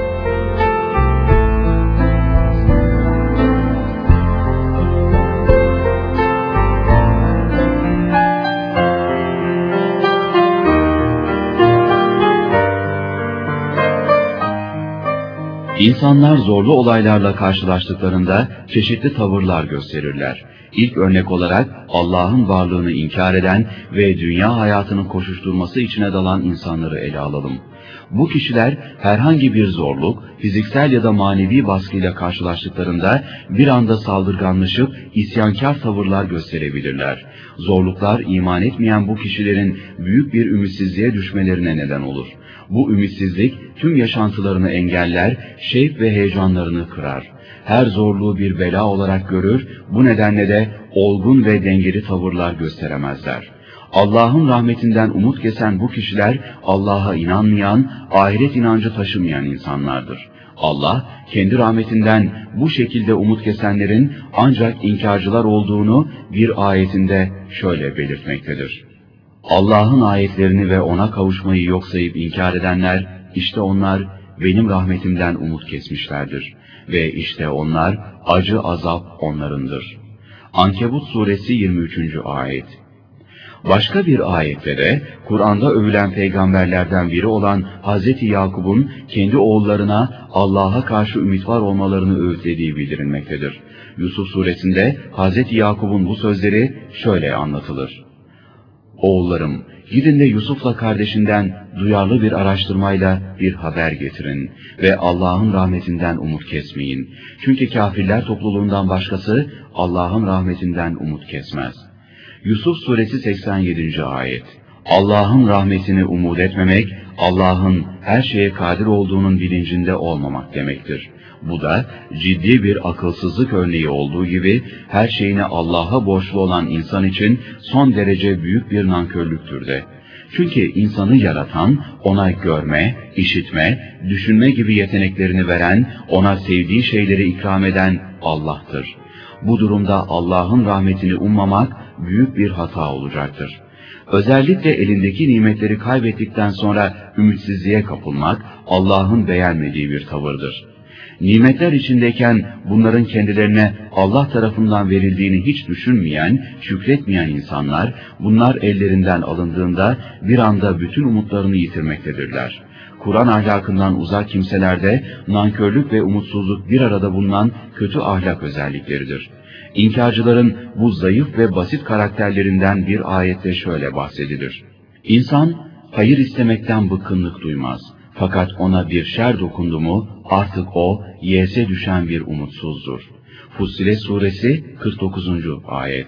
İnsanlar zorlu olaylarla karşılaştıklarında çeşitli tavırlar gösterirler. İlk örnek olarak Allah'ın varlığını inkar eden ve dünya hayatının koşuşturması içine dalan insanları ele alalım. Bu kişiler herhangi bir zorluk, fiziksel ya da manevi baskıyla karşılaştıklarında bir anda saldırganlaşıp isyankar tavırlar gösterebilirler. Zorluklar iman etmeyen bu kişilerin büyük bir ümitsizliğe düşmelerine neden olur. Bu ümitsizlik tüm yaşantılarını engeller, şevk ve heyecanlarını kırar. Her zorluğu bir bela olarak görür, bu nedenle de olgun ve dengeli tavırlar gösteremezler. Allah'ın rahmetinden umut kesen bu kişiler Allah'a inanmayan, ahiret inancı taşımayan insanlardır. Allah kendi rahmetinden bu şekilde umut kesenlerin ancak inkarcılar olduğunu bir ayetinde şöyle belirtmektedir. Allah'ın ayetlerini ve ona kavuşmayı yok sayıp inkar edenler, işte onlar benim rahmetimden umut kesmişlerdir. ve işte onlar, acı azap onlarındır. Ankebut suresi yirmi üçüncü ayet. Başka bir ayette de Kur'an'da övülen peygamberlerden biri olan Hazreti Yakub'un kendi oğullarına Allah'a karşı ümit var olmalarını öğütlediği bildirilmektedir. Yusuf suresinde Hazreti Yakub'un bu sözleri şöyle anlatılır. Oğullarım, gidin de Yusuf'la kardeşinden duyarlı bir araştırmayla bir haber getirin ve Allah'ın rahmetinden umut kesmeyin. Çünkü kafirler topluluğundan başkası Allah'ın rahmetinden umut kesmez. Yusuf suresi seksen yedinci ayet. Allah'ın rahmetini umut etmemek, Allah'ın her şeye kadir olduğunun bilincinde olmamak demektir. Bu da ciddi bir akılsızlık örneği olduğu gibi her şeyine Allah'a borçlu olan insan için son derece büyük bir nankörlüktür de. Çünkü insanı yaratan, ona görme, işitme, düşünme gibi yeteneklerini veren, ona sevdiği şeyleri ikram eden Allah'tır. Bu durumda Allah'ın rahmetini ummamak büyük bir hata olacaktır. Özellikle elindeki nimetleri kaybettikten sonra ümitsizliğe kapılmak Allah'ın beğenmediği bir tavırdır. Nimetler içindeyken bunların kendilerine Allah tarafından verildiğini hiç düşünmeyen, şükretmeyen insanlar, bunlar ellerinden alındığında bir anda bütün umutlarını yitirmektedirler. Kur'an ahlakından uzak kimselerde nankörlük ve umutsuzluk bir arada bulunan kötü ahlak özellikleridir. İnkarcıların bu zayıf ve basit karakterlerinden bir ayette şöyle bahsedilir. İnsan hayır istemekten bıkkınlık duymaz. Fakat ona bir şer dokundu mu artık o yese düşen bir umutsuzdur. Fussilet suresi kırk dokuzuncu ayet.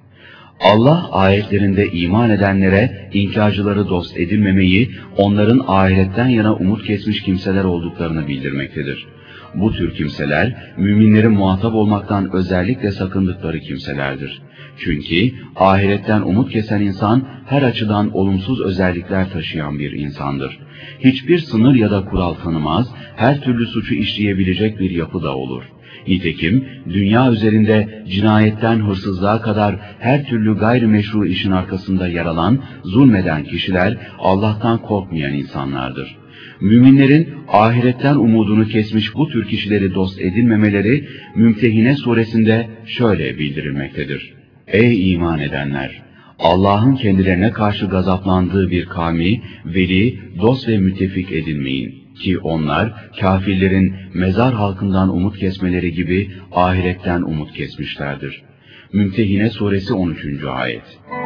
Allah ayetlerinde iman edenlere inkarcıları dost edinmemeyi, onların ahiretten yana umut kesmiş kimseler olduklarını bildirmektedir. Bu tür kimseler, müminlerin muhatap olmaktan özellikle sakındıkları kimselerdir. Çünkü ahiretten umut kesen insan, her açıdan olumsuz özellikler taşıyan bir insandır. Hiçbir sınır ya da kural tanımaz, her türlü suçu işleyebilecek bir yapı da olur. Nitekim, dünya üzerinde cinayetten hırsızlığa kadar her türlü gayrimeşru işin arkasında yer alan, zulmeden kişiler, Allah'tan korkmayan insanlardır. Müminlerin ahiretten umudunu kesmiş bu tür kişileri dost edinmemeleri, Mümtehine suresinde şöyle bildirilmektedir. Ey iman edenler! Allah'ın kendilerine karşı gazaplandığı bir kavmi, veli, dost ve müttefik edinmeyin. Ki onlar, kafirlerin mezar halkından umut kesmeleri gibi ahiretten umut kesmişlerdir. Mümtehine suresi on üçüncü ayet.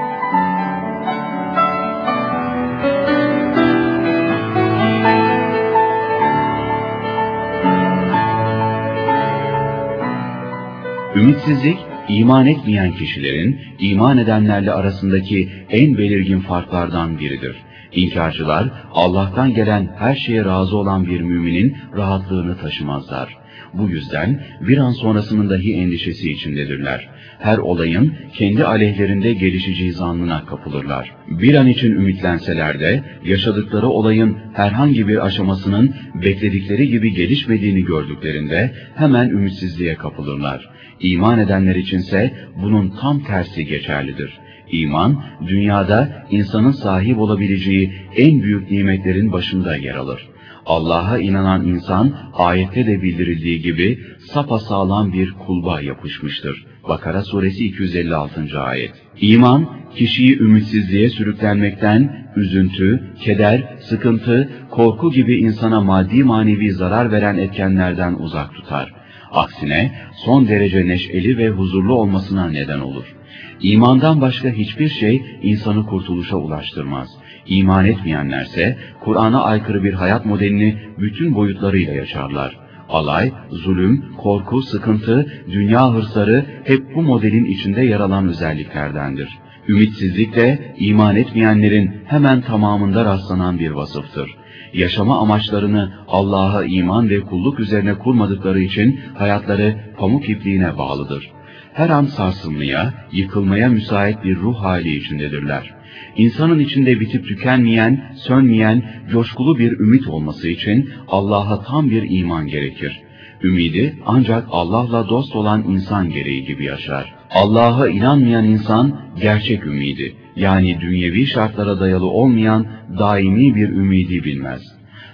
Ümitsizlik, iman etmeyen kişilerin, iman edenlerle arasındaki en belirgin farklardan biridir. İnkarcılar, Allah'tan gelen her şeye razı olan bir müminin rahatlığını taşımazlar. Bu yüzden bir an sonrasının dahi endişesi içindedirler. Her olayın kendi aleyhlerinde gelişeceği zannına kapılırlar. Bir an için ümitlenseler de, yaşadıkları olayın herhangi bir aşamasının bekledikleri gibi gelişmediğini gördüklerinde hemen ümitsizliğe kapılırlar. İman edenler içinse bunun tam tersi geçerlidir. İman, dünyada insanın sahip olabileceği en büyük nimetlerin başında yer alır. Allah'a inanan insan, ayette de bildirildiği gibi sapasağlam bir kulba yapışmıştır. Bakara suresi iki yüz elli altıncı ayet. İman, kişiyi ümitsizliğe sürüklenmekten, üzüntü, keder, sıkıntı, korku gibi insana maddi manevi zarar veren etkenlerden uzak tutar. Aksine son derece neşeli ve huzurlu olmasına neden olur. İmandan başka hiçbir şey insanı kurtuluşa ulaştırmaz. İman etmeyenlerse Kur'an'a aykırı bir hayat modelini bütün boyutlarıyla yaşarlar. Alay, zulüm, korku, sıkıntı, dünya hırsları hep bu modelin içinde yer alan özelliklerdendir. Ümitsizlik de iman etmeyenlerin hemen tamamında rastlanan bir vasıftır. Yaşama amaçlarını Allah'a iman ve kulluk üzerine kurmadıkları için hayatları pamuk ipliğine bağlıdır. Her an sarsılmaya, yıkılmaya müsait bir ruh hali içindedirler. İnsanın içinde bitip tükenmeyen, sönmeyen, coşkulu bir ümit olması için Allah'a tam bir iman gerekir. Ümidi ancak Allah'la dost olan insan gereği gibi yaşar. Allah'a inanmayan insan gerçek ümidi, yani dünyevi şartlara dayalı olmayan daimi bir ümidi bilmez.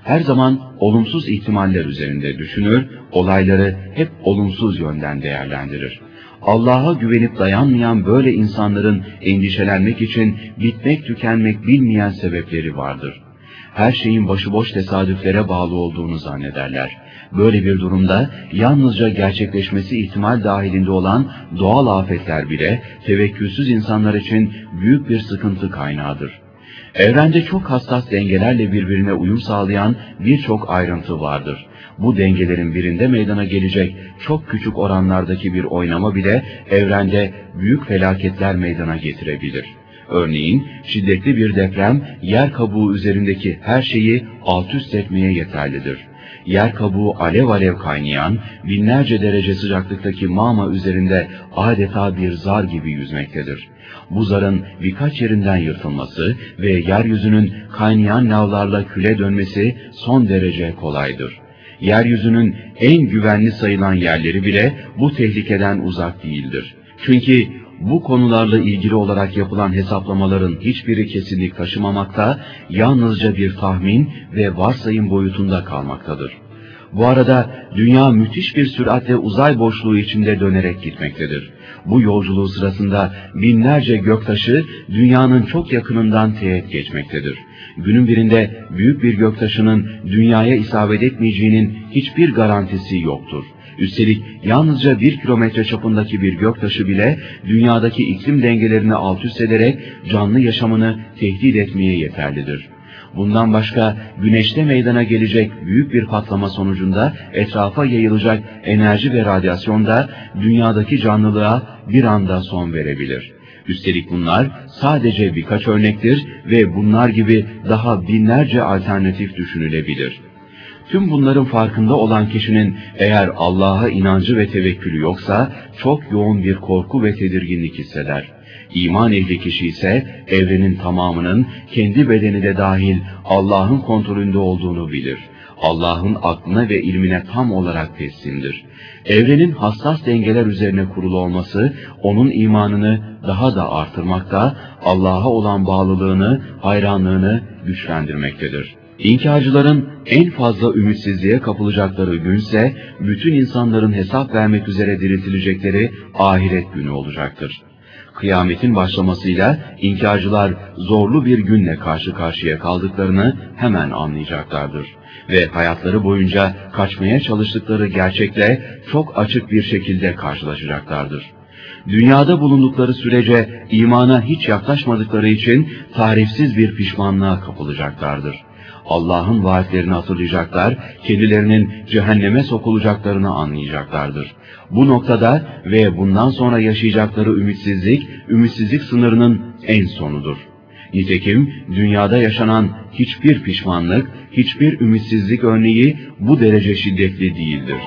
Her zaman olumsuz ihtimaller üzerinde düşünür, olayları hep olumsuz yönden değerlendirir. Allah'a güvenip dayanmayan böyle insanların endişelenmek için bitmek tükenmek bilmeyen sebepleri vardır. Her şeyin başıboş tesadüflere bağlı olduğunu zannederler. Böyle bir durumda yalnızca gerçekleşmesi ihtimal dahilinde olan doğal afetler bile tevekkülsüz insanlar için büyük bir sıkıntı kaynağıdır. Evrende çok hassas dengelerle birbirine uyum sağlayan birçok ayrıntı vardır. Bu dengelerin birinde meydana gelecek çok küçük oranlardaki bir oynama bile evrende büyük felaketler meydana getirebilir. Örneğin şiddetli bir deprem yer kabuğu üzerindeki her şeyi alt üst etmeye yeterlidir. Yer kabuğu alev alev kaynayan, binlerce derece sıcaklıktaki mağma üzerinde adeta bir zar gibi yüzmektedir. Bu zarın birkaç yerinden yırtılması ve yeryüzünün kaynayan lavlarla küle dönmesi son derece kolaydır. Yeryüzünün en güvenli sayılan yerleri bile bu tehlikeden uzak değildir. Çünkü bu konularla ilgili olarak yapılan hesaplamaların hiçbiri kesinlik taşımamakta, yalnızca bir tahmin ve varsayım boyutunda kalmaktadır. Bu arada dünya müthiş bir süratle uzay boşluğu içinde dönerek gitmektedir. Bu yolculuğu sırasında binlerce göktaşı dünyanın çok yakınından teğet geçmektedir. Günün birinde büyük bir göktaşının dünyaya isabet etmeyeceğinin hiçbir garantisi yoktur. Üstelik yalnızca bir kilometre çapındaki bir göktaşı bile dünyadaki iklim dengelerini alt üst ederek canlı yaşamını tehdit etmeye yeterlidir. Bundan başka güneşte meydana gelecek büyük bir patlama sonucunda etrafa yayılacak enerji ve radyasyon da dünyadaki canlılığa bir anda son verebilir. Üstelik bunlar sadece birkaç örnektir ve bunlar gibi daha binlerce alternatif düşünülebilir. Tüm bunların farkında olan kişinin eğer Allah'a inancı ve tevekkülü yoksa çok yoğun bir korku ve tedirginlik hisseder. İman ehli kişi ise evrenin tamamının kendi bedeni de dahil Allah'ın kontrolünde olduğunu bilir. Allah'ın aklına ve ilmine tam olarak teslimdir. Evrenin hassas dengeler üzerine kurulu olması onun imanını daha da artırmakta, Allah'a olan bağlılığını, hayranlığını güçlendirmektedir. İnkarcıların en fazla ümitsizliğe kapılacakları günse, bütün insanların hesap vermek üzere diriltilecekleri ahiret günü olacaktır. Kıyametin başlamasıyla inkarcılar zorlu bir günle karşı karşıya kaldıklarını hemen anlayacaklardır. Ve hayatları boyunca kaçmaya çalıştıkları gerçekle çok açık bir şekilde karşılaşacaklardır. Dünyada bulundukları sürece imana hiç yaklaşmadıkları için tarifsiz bir pişmanlığa kapılacaklardır. Allah'ın vaatlerini hatırlayacaklar, kendilerinin cehenneme sokulacaklarını anlayacaklardır. Bu noktada ve bundan sonra yaşayacakları ümitsizlik, ümitsizlik sınırının en sonudur. Nitekim dünyada yaşanan hiçbir pişmanlık, hiçbir ümitsizlik örneği bu derece şiddetli değildir.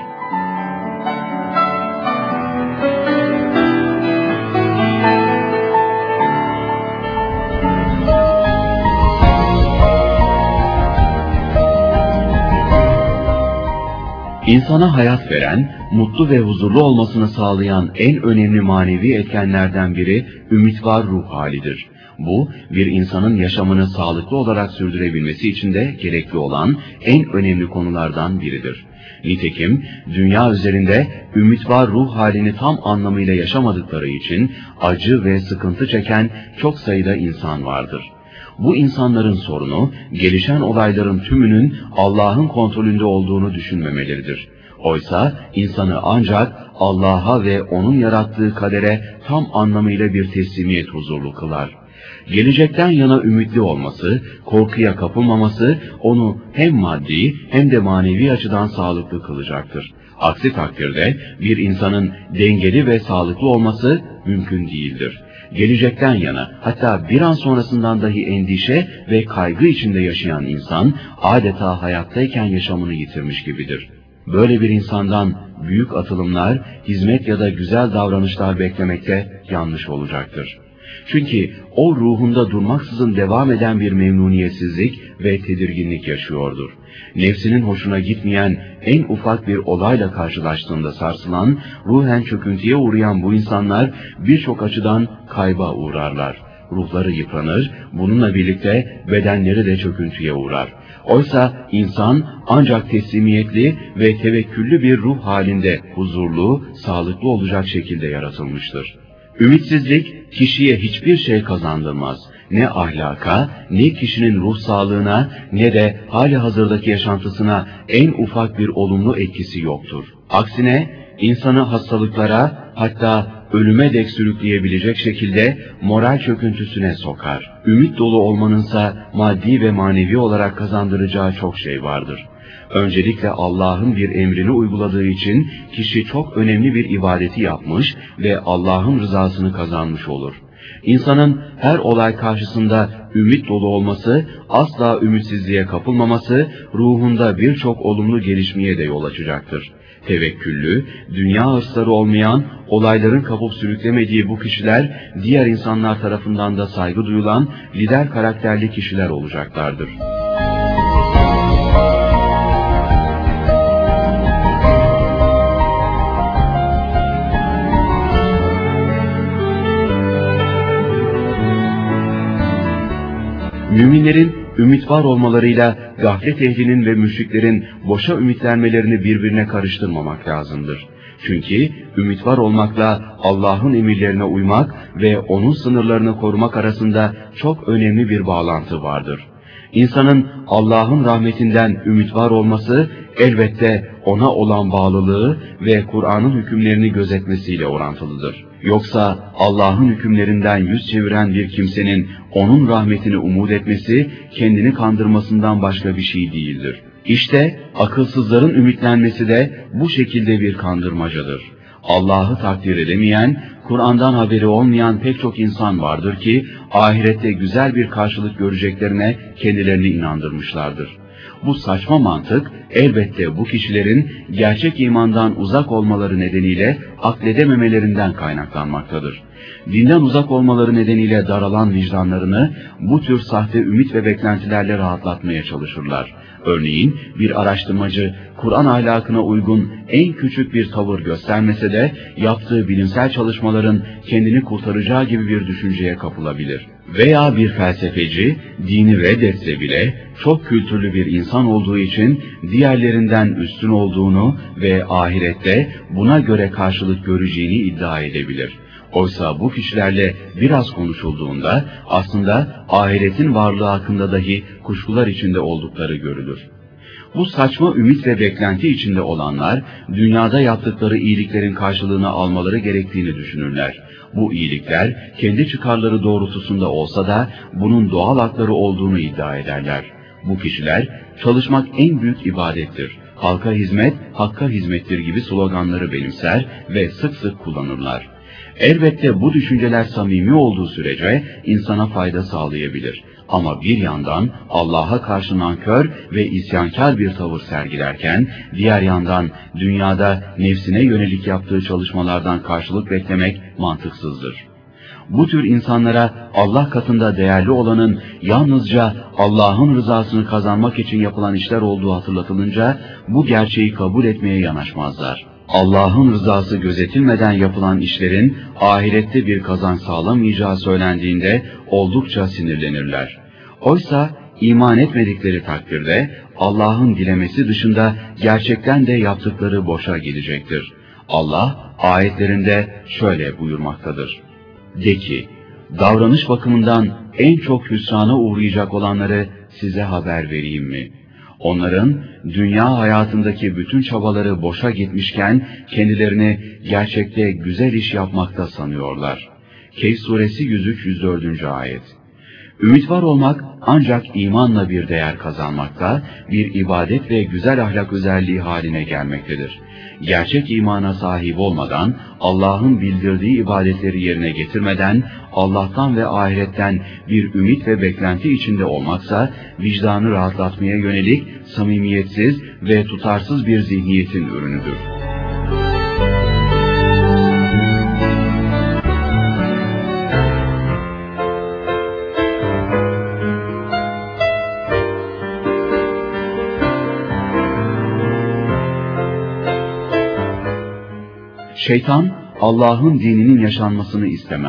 İnsana hayat veren, mutlu ve huzurlu olmasını sağlayan en önemli manevi etkenlerden biri ümit var ruh halidir. Bu, bir insanın yaşamını sağlıklı olarak sürdürebilmesi için de gerekli olan en önemli konulardan biridir. Nitekim dünya üzerinde ümit var ruh halini tam anlamıyla yaşamadıkları için acı ve sıkıntı çeken çok sayıda insan vardır. Bu insanların sorunu, gelişen olayların tümünün Allah'ın kontrolünde olduğunu düşünmemeleridir. Oysa insanı ancak Allah'a ve O'nun yarattığı kadere tam anlamıyla bir teslimiyet huzurlu kılar. Gelecekten yana ümitli olması, korkuya kapılmaması onu hem maddi hem de manevi açıdan sağlıklı kılacaktır. Aksi takdirde bir insanın dengeli ve sağlıklı olması mümkün değildir. Gelecekten yana, hatta bir an sonrasından dahi endişe ve kaygı içinde yaşayan insan, adeta hayattayken yaşamını yitirmiş gibidir. Böyle bir insandan büyük atılımlar, hizmet ya da güzel davranışlar beklemekte yanlış olacaktır. Çünkü o ruhunda durmaksızın devam eden bir memnuniyetsizlik ve tedirginlik yaşıyordur. Nefsinin hoşuna gitmeyen en ufak bir olayla karşılaştığında sarsılan, ruhen çöküntüye uğrayan bu insanlar birçok açıdan kayba uğrarlar. ruhları yıpranır, bununla birlikte bedenleri de çöküntüye uğrar. Oysa insan ancak teslimiyetli ve tevekküllü bir ruh halinde huzurlu, sağlıklı olacak şekilde yaratılmıştır. Ümitsizlik kişiye hiçbir şey kazandırmaz. Ne ahlaka, ne kişinin ruh sağlığına, ne de hali hazırdaki yaşantısına en ufak bir olumlu etkisi yoktur. Aksine insanı hastalıklara, hatta ölüme dek sürükleyebilecek şekilde moral çöküntüsüne sokar. Ümit dolu olmanınsa maddi ve manevi olarak kazandıracağı çok şey vardır. Öncelikle Allah'ın bir emrini uyguladığı için kişi çok önemli bir ibadeti yapmış ve Allah'ın rızasını kazanmış olur. İnsanın her olay karşısında ümit dolu olması, asla ümitsizliğe kapılmaması, ruhunda birçok olumlu gelişmeye de yol açacaktır. Tevekküllü, dünya hırsları olmayan, olayların kapıp sürüklemediği bu kişiler, diğer insanlar tarafından da saygı duyulan, lider karakterli kişiler olacaklardır. Müminlerin ümit var olmalarıyla gaflet ehlinin ve müşriklerin boşa ümitlenmelerini birbirine karıştırmamak lazımdır. Çünkü ümit var olmakla Allah'ın emirlerine uymak ve onun sınırlarını korumak arasında çok önemli bir bağlantı vardır. İnsanın Allah'ın rahmetinden ümit var olması elbette ona olan bağlılığı ve Kur'an'ın hükümlerini gözetmesiyle orantılıdır. Yoksa Allah'ın hükümlerinden yüz çeviren bir kimsenin onun rahmetini umut etmesi kendini kandırmasından başka bir şey değildir. İşte akılsızların ümitlenmesi de bu şekilde bir kandırmacadır. Allah'ı takdir edemeyen, Kur'an'dan haberi olmayan pek çok insan vardır ki ahirette güzel bir karşılık göreceklerine kendilerini inandırmışlardır. Bu saçma mantık elbette bu kişilerin gerçek imandan uzak olmaları nedeniyle akledememelerinden kaynaklanmaktadır. Dinden uzak olmaları nedeniyle daralan vicdanlarını bu tür sahte ümit ve beklentilerle rahatlatmaya çalışırlar. Örneğin bir araştırmacı Kur'an ahlakına uygun en küçük bir tavır göstermese de yaptığı bilimsel çalışmaların kendini kurtaracağı gibi bir düşünceye kapılabilir. Veya bir felsefeci dini reddetse bile çok kültürlü bir insan olduğu için diğerlerinden üstün olduğunu ve ahirette buna göre karşılık göreceğini iddia edebilir. Oysa bu kişilerle biraz konuşulduğunda aslında ahiretin varlığı hakkında dahi kuşkular içinde oldukları görülür. Bu saçma ümit ve beklenti içinde olanlar, dünyada yaptıkları iyiliklerin karşılığını almaları gerektiğini düşünürler. Bu iyilikler, kendi çıkarları doğrultusunda olsa da, bunun doğal hakları olduğunu iddia ederler. Bu kişiler, çalışmak en büyük ibadettir, halka hizmet, hakka hizmettir gibi sloganları benimser ve sık sık kullanırlar. Elbette bu düşünceler samimi olduğu sürece insana fayda sağlayabilir. Ama bir yandan Allah'a karşı nankör ve isyankar bir tavır sergilerken, diğer yandan dünyada nefsine yönelik yaptığı çalışmalardan karşılık beklemek mantıksızdır. Bu tür insanlara Allah katında değerli olanın yalnızca Allah'ın rızasını kazanmak için yapılan işler olduğu hatırlatılınca bu gerçeği kabul etmeye yanaşmazlar. Allah'ın rızası gözetilmeden yapılan işlerin ahirette bir kazanç sağlamayacağı söylendiğinde oldukça sinirlenirler. Oysa iman etmedikleri takdirde Allah'ın dilemesi dışında gerçekten de yaptıkları boşa gidecektir. Allah ayetlerinde şöyle buyurmaktadır. De ki, davranış bakımından en çok hüsrana uğrayacak olanları size haber vereyim mi? Onların dünya hayatındaki bütün çabaları boşa gitmişken kendilerini gerçekte güzel iş yapmakta sanıyorlar. Kehf suresi yüz üç yüz dört. ayet. Ümit var olmak ancak imanla bir değer kazanmakta, bir ibadet ve güzel ahlak özelliği haline gelmektedir. Gerçek imana sahip olmadan, Allah'ın bildirdiği ibadetleri yerine getirmeden, Allah'tan ve ahiretten bir ümit ve beklenti içinde olmaksa, vicdanı rahatlatmaya yönelik samimiyetsiz ve tutarsız bir zihniyetin ürünüdür. Şeytan, Allah'ın dininin yaşanmasını istemez.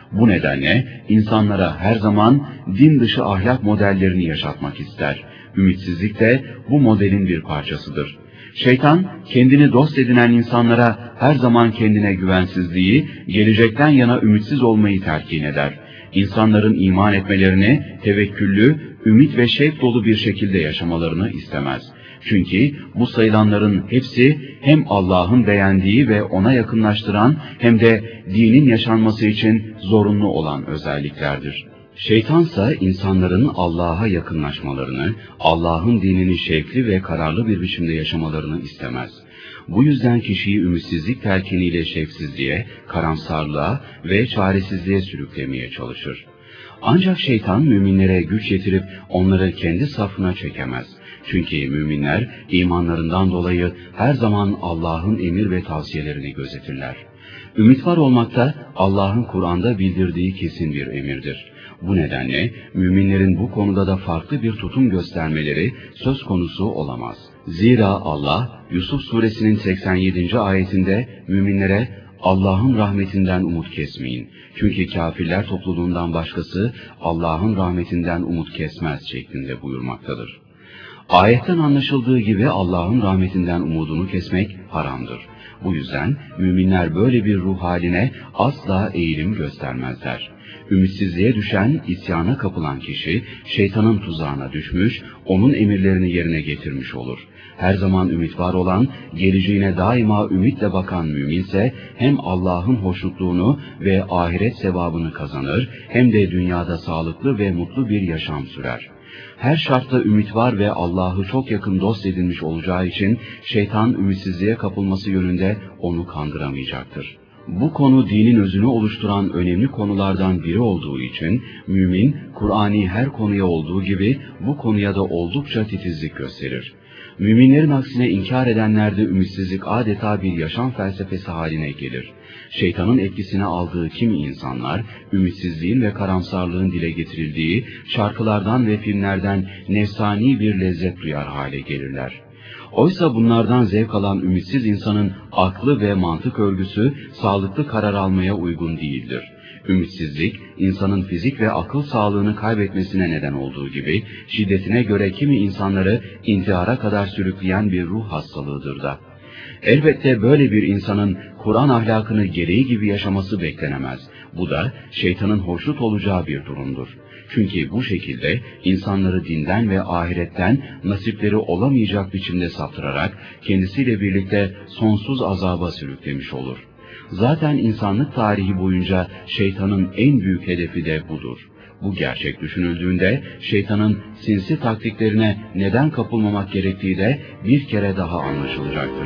Bu nedenle insanlara her zaman din dışı ahlak modellerini yaşatmak ister. Ümitsizlik de bu modelin bir parçasıdır. Şeytan, kendini dost edinen insanlara her zaman kendine güvensizliği, gelecekten yana ümitsiz olmayı telkin eder. İnsanların iman etmelerini, tevekküllü, ümit ve şevk dolu bir şekilde yaşamalarını istemez. Çünkü bu sayılanların hepsi hem Allah'ın beğendiği ve ona yakınlaştıran hem de dinin yaşanması için zorunlu olan özelliklerdir. Şeytansa insanların Allah'a yakınlaşmalarını, Allah'ın dinini şevkli ve kararlı bir biçimde yaşamalarını istemez. Bu yüzden kişiyi ümitsizlik telkiniyle şevksizliğe, karamsarlığa ve çaresizliğe sürüklemeye çalışır. Ancak şeytan müminlere güç yetirip onları kendi safına çekemez. Çünkü müminler imanlarından dolayı her zaman Allah'ın emir ve tavsiyelerini gözetirler. Ümit var olmak da Allah'ın Kur'an'da bildirdiği kesin bir emirdir. Bu nedenle müminlerin bu konuda da farklı bir tutum göstermeleri söz konusu olamaz. Zira Allah Yusuf suresinin seksen yedinci ayetinde müminlere Allah'ın rahmetinden umut kesmeyin. Çünkü kafirler topluluğundan başkası Allah'ın rahmetinden umut kesmez şeklinde buyurmaktadır. Ayetten anlaşıldığı gibi Allah'ın rahmetinden umudunu kesmek haramdır. Bu yüzden müminler böyle bir ruh haline asla eğilim göstermezler. Ümitsizliğe düşen, isyana kapılan kişi, şeytanın tuzağına düşmüş, onun emirlerini yerine getirmiş olur. Her zaman ümit var olan, geleceğine daima ümitle bakan müminse, hem Allah'ın hoşnutluğunu ve ahiret sevabını kazanır, hem de dünyada sağlıklı ve mutlu bir yaşam sürer. Her şartta ümit var ve Allah'ı çok yakın dost edinmiş olacağı için, şeytan ümitsizliğe kapılması yönünde onu kandıramayacaktır. Bu konu dinin özünü oluşturan önemli konulardan biri olduğu için, mümin, Kur'ani her konuya olduğu gibi bu konuya da oldukça titizlik gösterir. Müminlerin aksine inkar edenlerde ümitsizlik adeta bir yaşam felsefesi haline gelir. Şeytanın etkisine aldığı kimi insanlar, ümitsizliğin ve karamsarlığın dile getirildiği şarkılardan ve filmlerden nefsani bir lezzet duyar hale gelirler. Oysa bunlardan zevk alan ümitsiz insanın aklı ve mantık örgüsü sağlıklı karar almaya uygun değildir. Ümitsizlik, insanın fizik ve akıl sağlığını kaybetmesine neden olduğu gibi, şiddetine göre kimi insanları intihara kadar sürükleyen bir ruh hastalığıdır da. Elbette böyle bir insanın Kur'an ahlakını gereği gibi yaşaması beklenemez. Bu da şeytanın hoşnut olacağı bir durumdur. Çünkü bu şekilde insanları dinden ve ahiretten nasipleri olamayacak biçimde saptırarak kendisiyle birlikte sonsuz azaba sürüklemiş olur. Zaten insanlık tarihi boyunca şeytanın en büyük hedefi de budur. Bu gerçek düşünüldüğünde şeytanın sinsi taktiklerine neden kapılmamak gerektiği de bir kere daha anlaşılacaktır.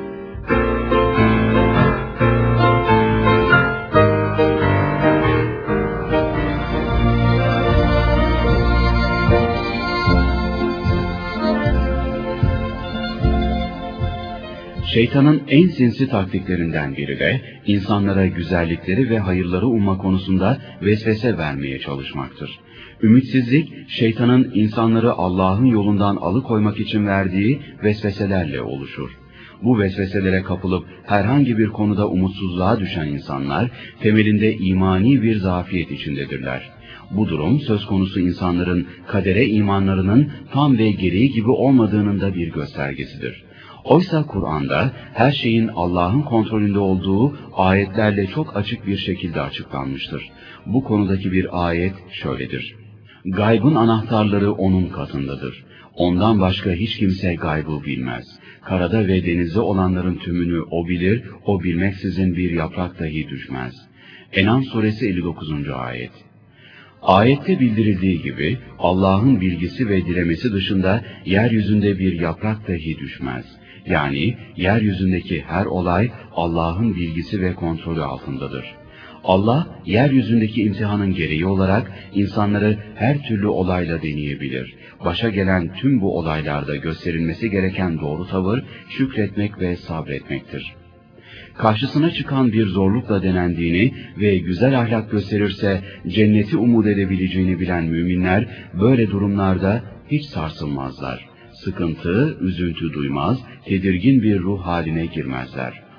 Şeytanın en sinsi taktiklerinden biri de insanlara güzellikleri ve hayırları umma konusunda vesvese vermeye çalışmaktır. Ümitsizlik, şeytanın insanları Allah'ın yolundan alıkoymak için verdiği vesveselerle oluşur. Bu vesveselere kapılıp herhangi bir konuda umutsuzluğa düşen insanlar, temelinde imani bir zafiyet içindedirler. Bu durum söz konusu insanların kadere imanlarının tam ve gereği gibi olmadığının da bir göstergesidir. Oysa Kur'an'da her şeyin Allah'ın kontrolünde olduğu ayetlerle çok açık bir şekilde açıklanmıştır. Bu konudaki bir ayet şöyledir: Gaybın anahtarları onun katındadır. Ondan başka hiç kimse gaybı bilmez. Karada ve denizde olanların tümünü o bilir, o bilmeksizin bir yaprak dahi düşmez. En'am suresi elli dokuzuncu ayet. Ayette bildirildiği gibi Allah'ın bilgisi ve dilemesi dışında yeryüzünde bir yaprak dahi düşmez. Yani yeryüzündeki her olay Allah'ın bilgisi ve kontrolü altındadır. Allah, yeryüzündeki imtihanın gereği olarak insanları her türlü olayla deneyebilir. Başa gelen tüm bu olaylarda gösterilmesi gereken doğru tavır, şükretmek ve sabretmektir. Karşısına çıkan bir zorlukla denendiğini ve güzel ahlak gösterirse cenneti umut edebileceğini bilen müminler böyle durumlarda hiç sarsılmazlar. Sıkıntı, üzüntü duymaz, tedirgin bir ruh haline girmezler.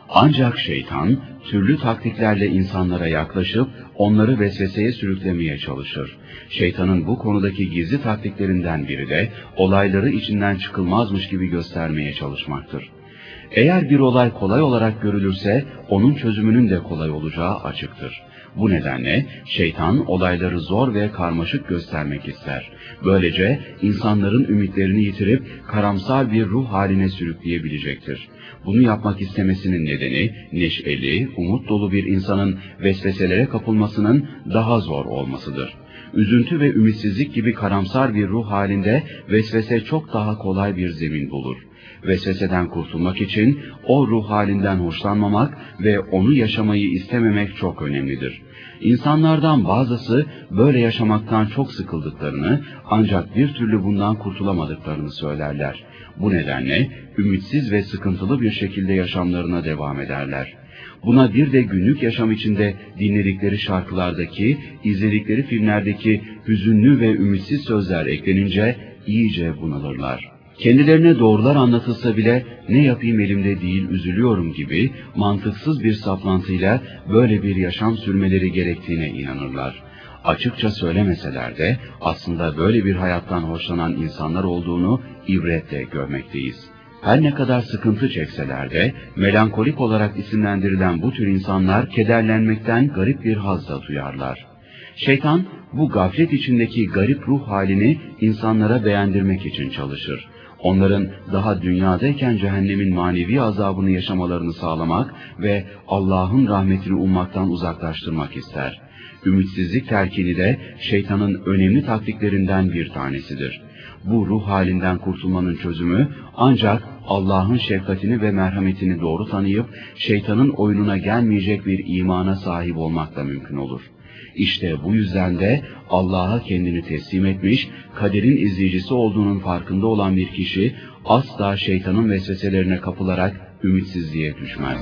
Ancak şeytan, türlü taktiklerle insanlara yaklaşıp, onları vesveseye sürüklemeye çalışır. Şeytanın bu konudaki gizli taktiklerinden biri de, olayları içinden çıkılmazmış gibi göstermeye çalışmaktır. Eğer bir olay kolay olarak görülürse, onun çözümünün de kolay olacağı açıktır. Bu nedenle şeytan olayları zor ve karmaşık göstermek ister. Böylece insanların ümitlerini yitirip karamsar bir ruh haline sürükleyebilecektir. Bunu yapmak istemesinin nedeni neşeli, umut dolu bir insanın vesveselere kapılmasının daha zor olmasıdır. Üzüntü ve ümitsizlik gibi karamsar bir ruh halinde vesvese çok daha kolay bir zemin bulur. Vesveseden kurtulmak için o ruh halinden hoşlanmamak ve onu yaşamayı istememek çok önemlidir. İnsanlardan bazısı böyle yaşamaktan çok sıkıldıklarını, ancak bir türlü bundan kurtulamadıklarını söylerler. Bu nedenle ümitsiz ve sıkıntılı bir şekilde yaşamlarına devam ederler. Buna bir de günlük yaşam içinde dinledikleri şarkılardaki, izledikleri filmlerdeki hüzünlü ve ümitsiz sözler eklenince iyice bunalırlar. Kendilerine doğrular anlatılsa bile ne yapayım elimde değil üzülüyorum gibi mantıksız bir saplantıyla böyle bir yaşam sürmeleri gerektiğine inanırlar. Açıkça söylemeseler de aslında böyle bir hayattan hoşlanan insanlar olduğunu ibretle görmekteyiz. Her ne kadar sıkıntı çekseler de melankolik olarak isimlendirilen bu tür insanlar kederlenmekten garip bir haz da duyarlar. Şeytan bu gaflet içindeki garip ruh halini insanlara beğendirmek için çalışır. Onların daha dünyadayken cehennemin manevi azabını yaşamalarını sağlamak ve Allah'ın rahmetini ummaktan uzaklaştırmak ister. Ümitsizlik telkini de şeytanın önemli taktiklerinden bir tanesidir. Bu ruh halinden kurtulmanın çözümü ancak Allah'ın şefkatini ve merhametini doğru tanıyıp şeytanın oyununa gelmeyecek bir imana sahip olmakla mümkün olur. İşte bu yüzden de Allah'a kendini teslim etmiş, kaderin izleyicisi olduğunun farkında olan bir kişi asla şeytanın vesveselerine kapılarak ümitsizliğe düşmez.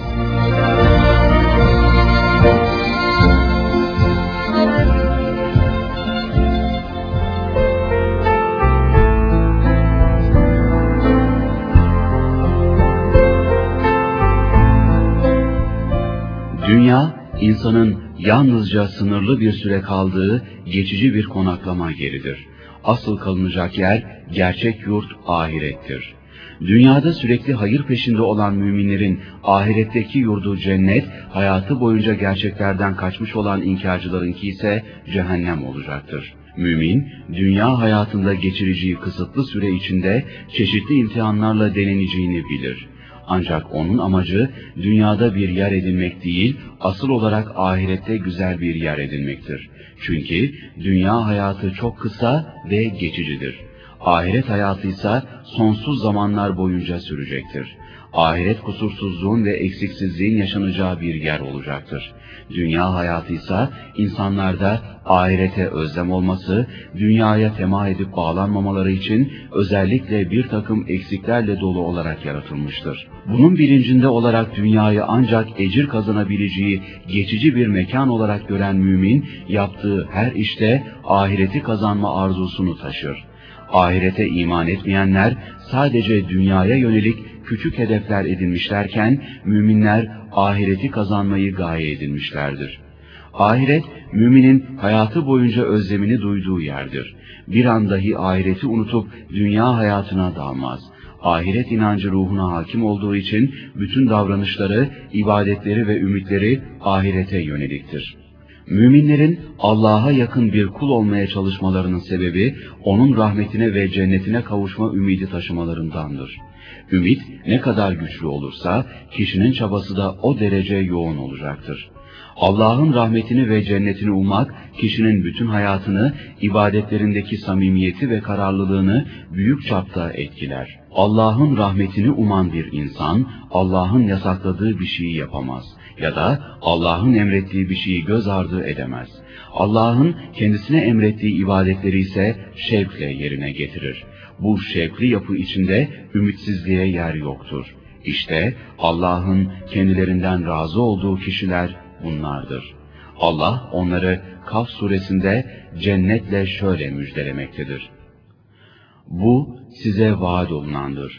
Dünya, insanın yalnızca sınırlı bir süre kaldığı geçici bir konaklama yeridir. Asıl kalınacak yer, gerçek yurt ahirettir. Dünyada sürekli hayır peşinde olan müminlerin ahiretteki yurdu cennet, hayatı boyunca gerçeklerden kaçmış olan inkarcılarınki ise cehennem olacaktır. Mümin, dünya hayatında geçireceği kısıtlı süre içinde çeşitli imtihanlarla deneneceğini bilir. Ancak onun amacı dünyada bir yer edinmek değil, asıl olarak ahirette güzel bir yer edinmektir. Çünkü dünya hayatı çok kısa ve geçicidir. Ahiret hayatı ise sonsuz zamanlar boyunca sürecektir. Ahiret kusursuzluğun ve eksiksizliğin yaşanacağı bir yer olacaktır. Dünya hayatı ise insanlarda ahirete özlem olması, dünyaya tema edip bağlanmamaları için özellikle bir takım eksiklerle dolu olarak yaratılmıştır. Bunun bilincinde olarak dünyayı ancak ecir kazanabileceği geçici bir mekan olarak gören mümin, yaptığı her işte ahireti kazanma arzusunu taşır. Ahirete iman etmeyenler sadece dünyaya yönelik küçük hedefler edinmişlerken, müminler ahireti kazanmayı gaye edinmişlerdir. Ahiret, müminin hayatı boyunca özlemini duyduğu yerdir. Bir an dahi ahireti unutup dünya hayatına dalmaz. Ahiret inancı ruhuna hakim olduğu için bütün davranışları, ibadetleri ve ümitleri ahirete yöneliktir. Müminlerin Allah'a yakın bir kul olmaya çalışmalarının sebebi, onun rahmetine ve cennetine kavuşma ümidi taşımalarındandır. Ümit ne kadar güçlü olursa, kişinin çabası da o derece yoğun olacaktır. Allah'ın rahmetini ve cennetini ummak, kişinin bütün hayatını, ibadetlerindeki samimiyeti ve kararlılığını büyük çapta etkiler. Allah'ın rahmetini uman bir insan, Allah'ın yasakladığı bir şeyi yapamaz ya da Allah'ın emrettiği bir şeyi göz ardı edemez. Allah'ın kendisine emrettiği ibadetleri ise şevkle yerine getirir. Bu şevkli yapı içinde ümitsizliğe yer yoktur. İşte Allah'ın kendilerinden razı olduğu kişiler bunlardır. Allah onları Kaf suresinde cennetle şöyle müjdelemektedir. Bu size vaat olunandır.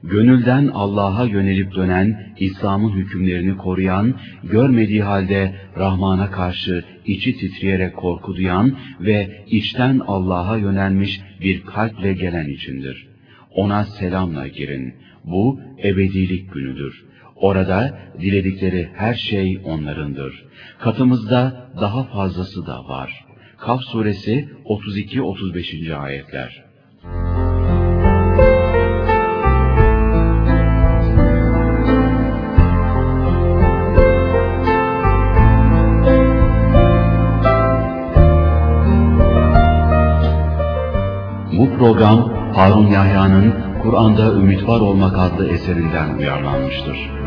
gönülden Allah'a yönelip dönen, İslam'ın hükümlerini koruyan, görmediği halde Rahman'a karşı içi titreyerek korku duyan ve içten Allah'a yönelmiş bir kalple gelen içindir. Ona selamla girin. Bu ebedilik günüdür. Orada diledikleri her şey onlarındır. Katımızda daha fazlası da var. Kaf suresi otuz iki otuz beşinci ayetler. Bu program Harun Yahya'nın Kur'an'da Ümit Var Olmak adlı eserinden uyarlanmıştır.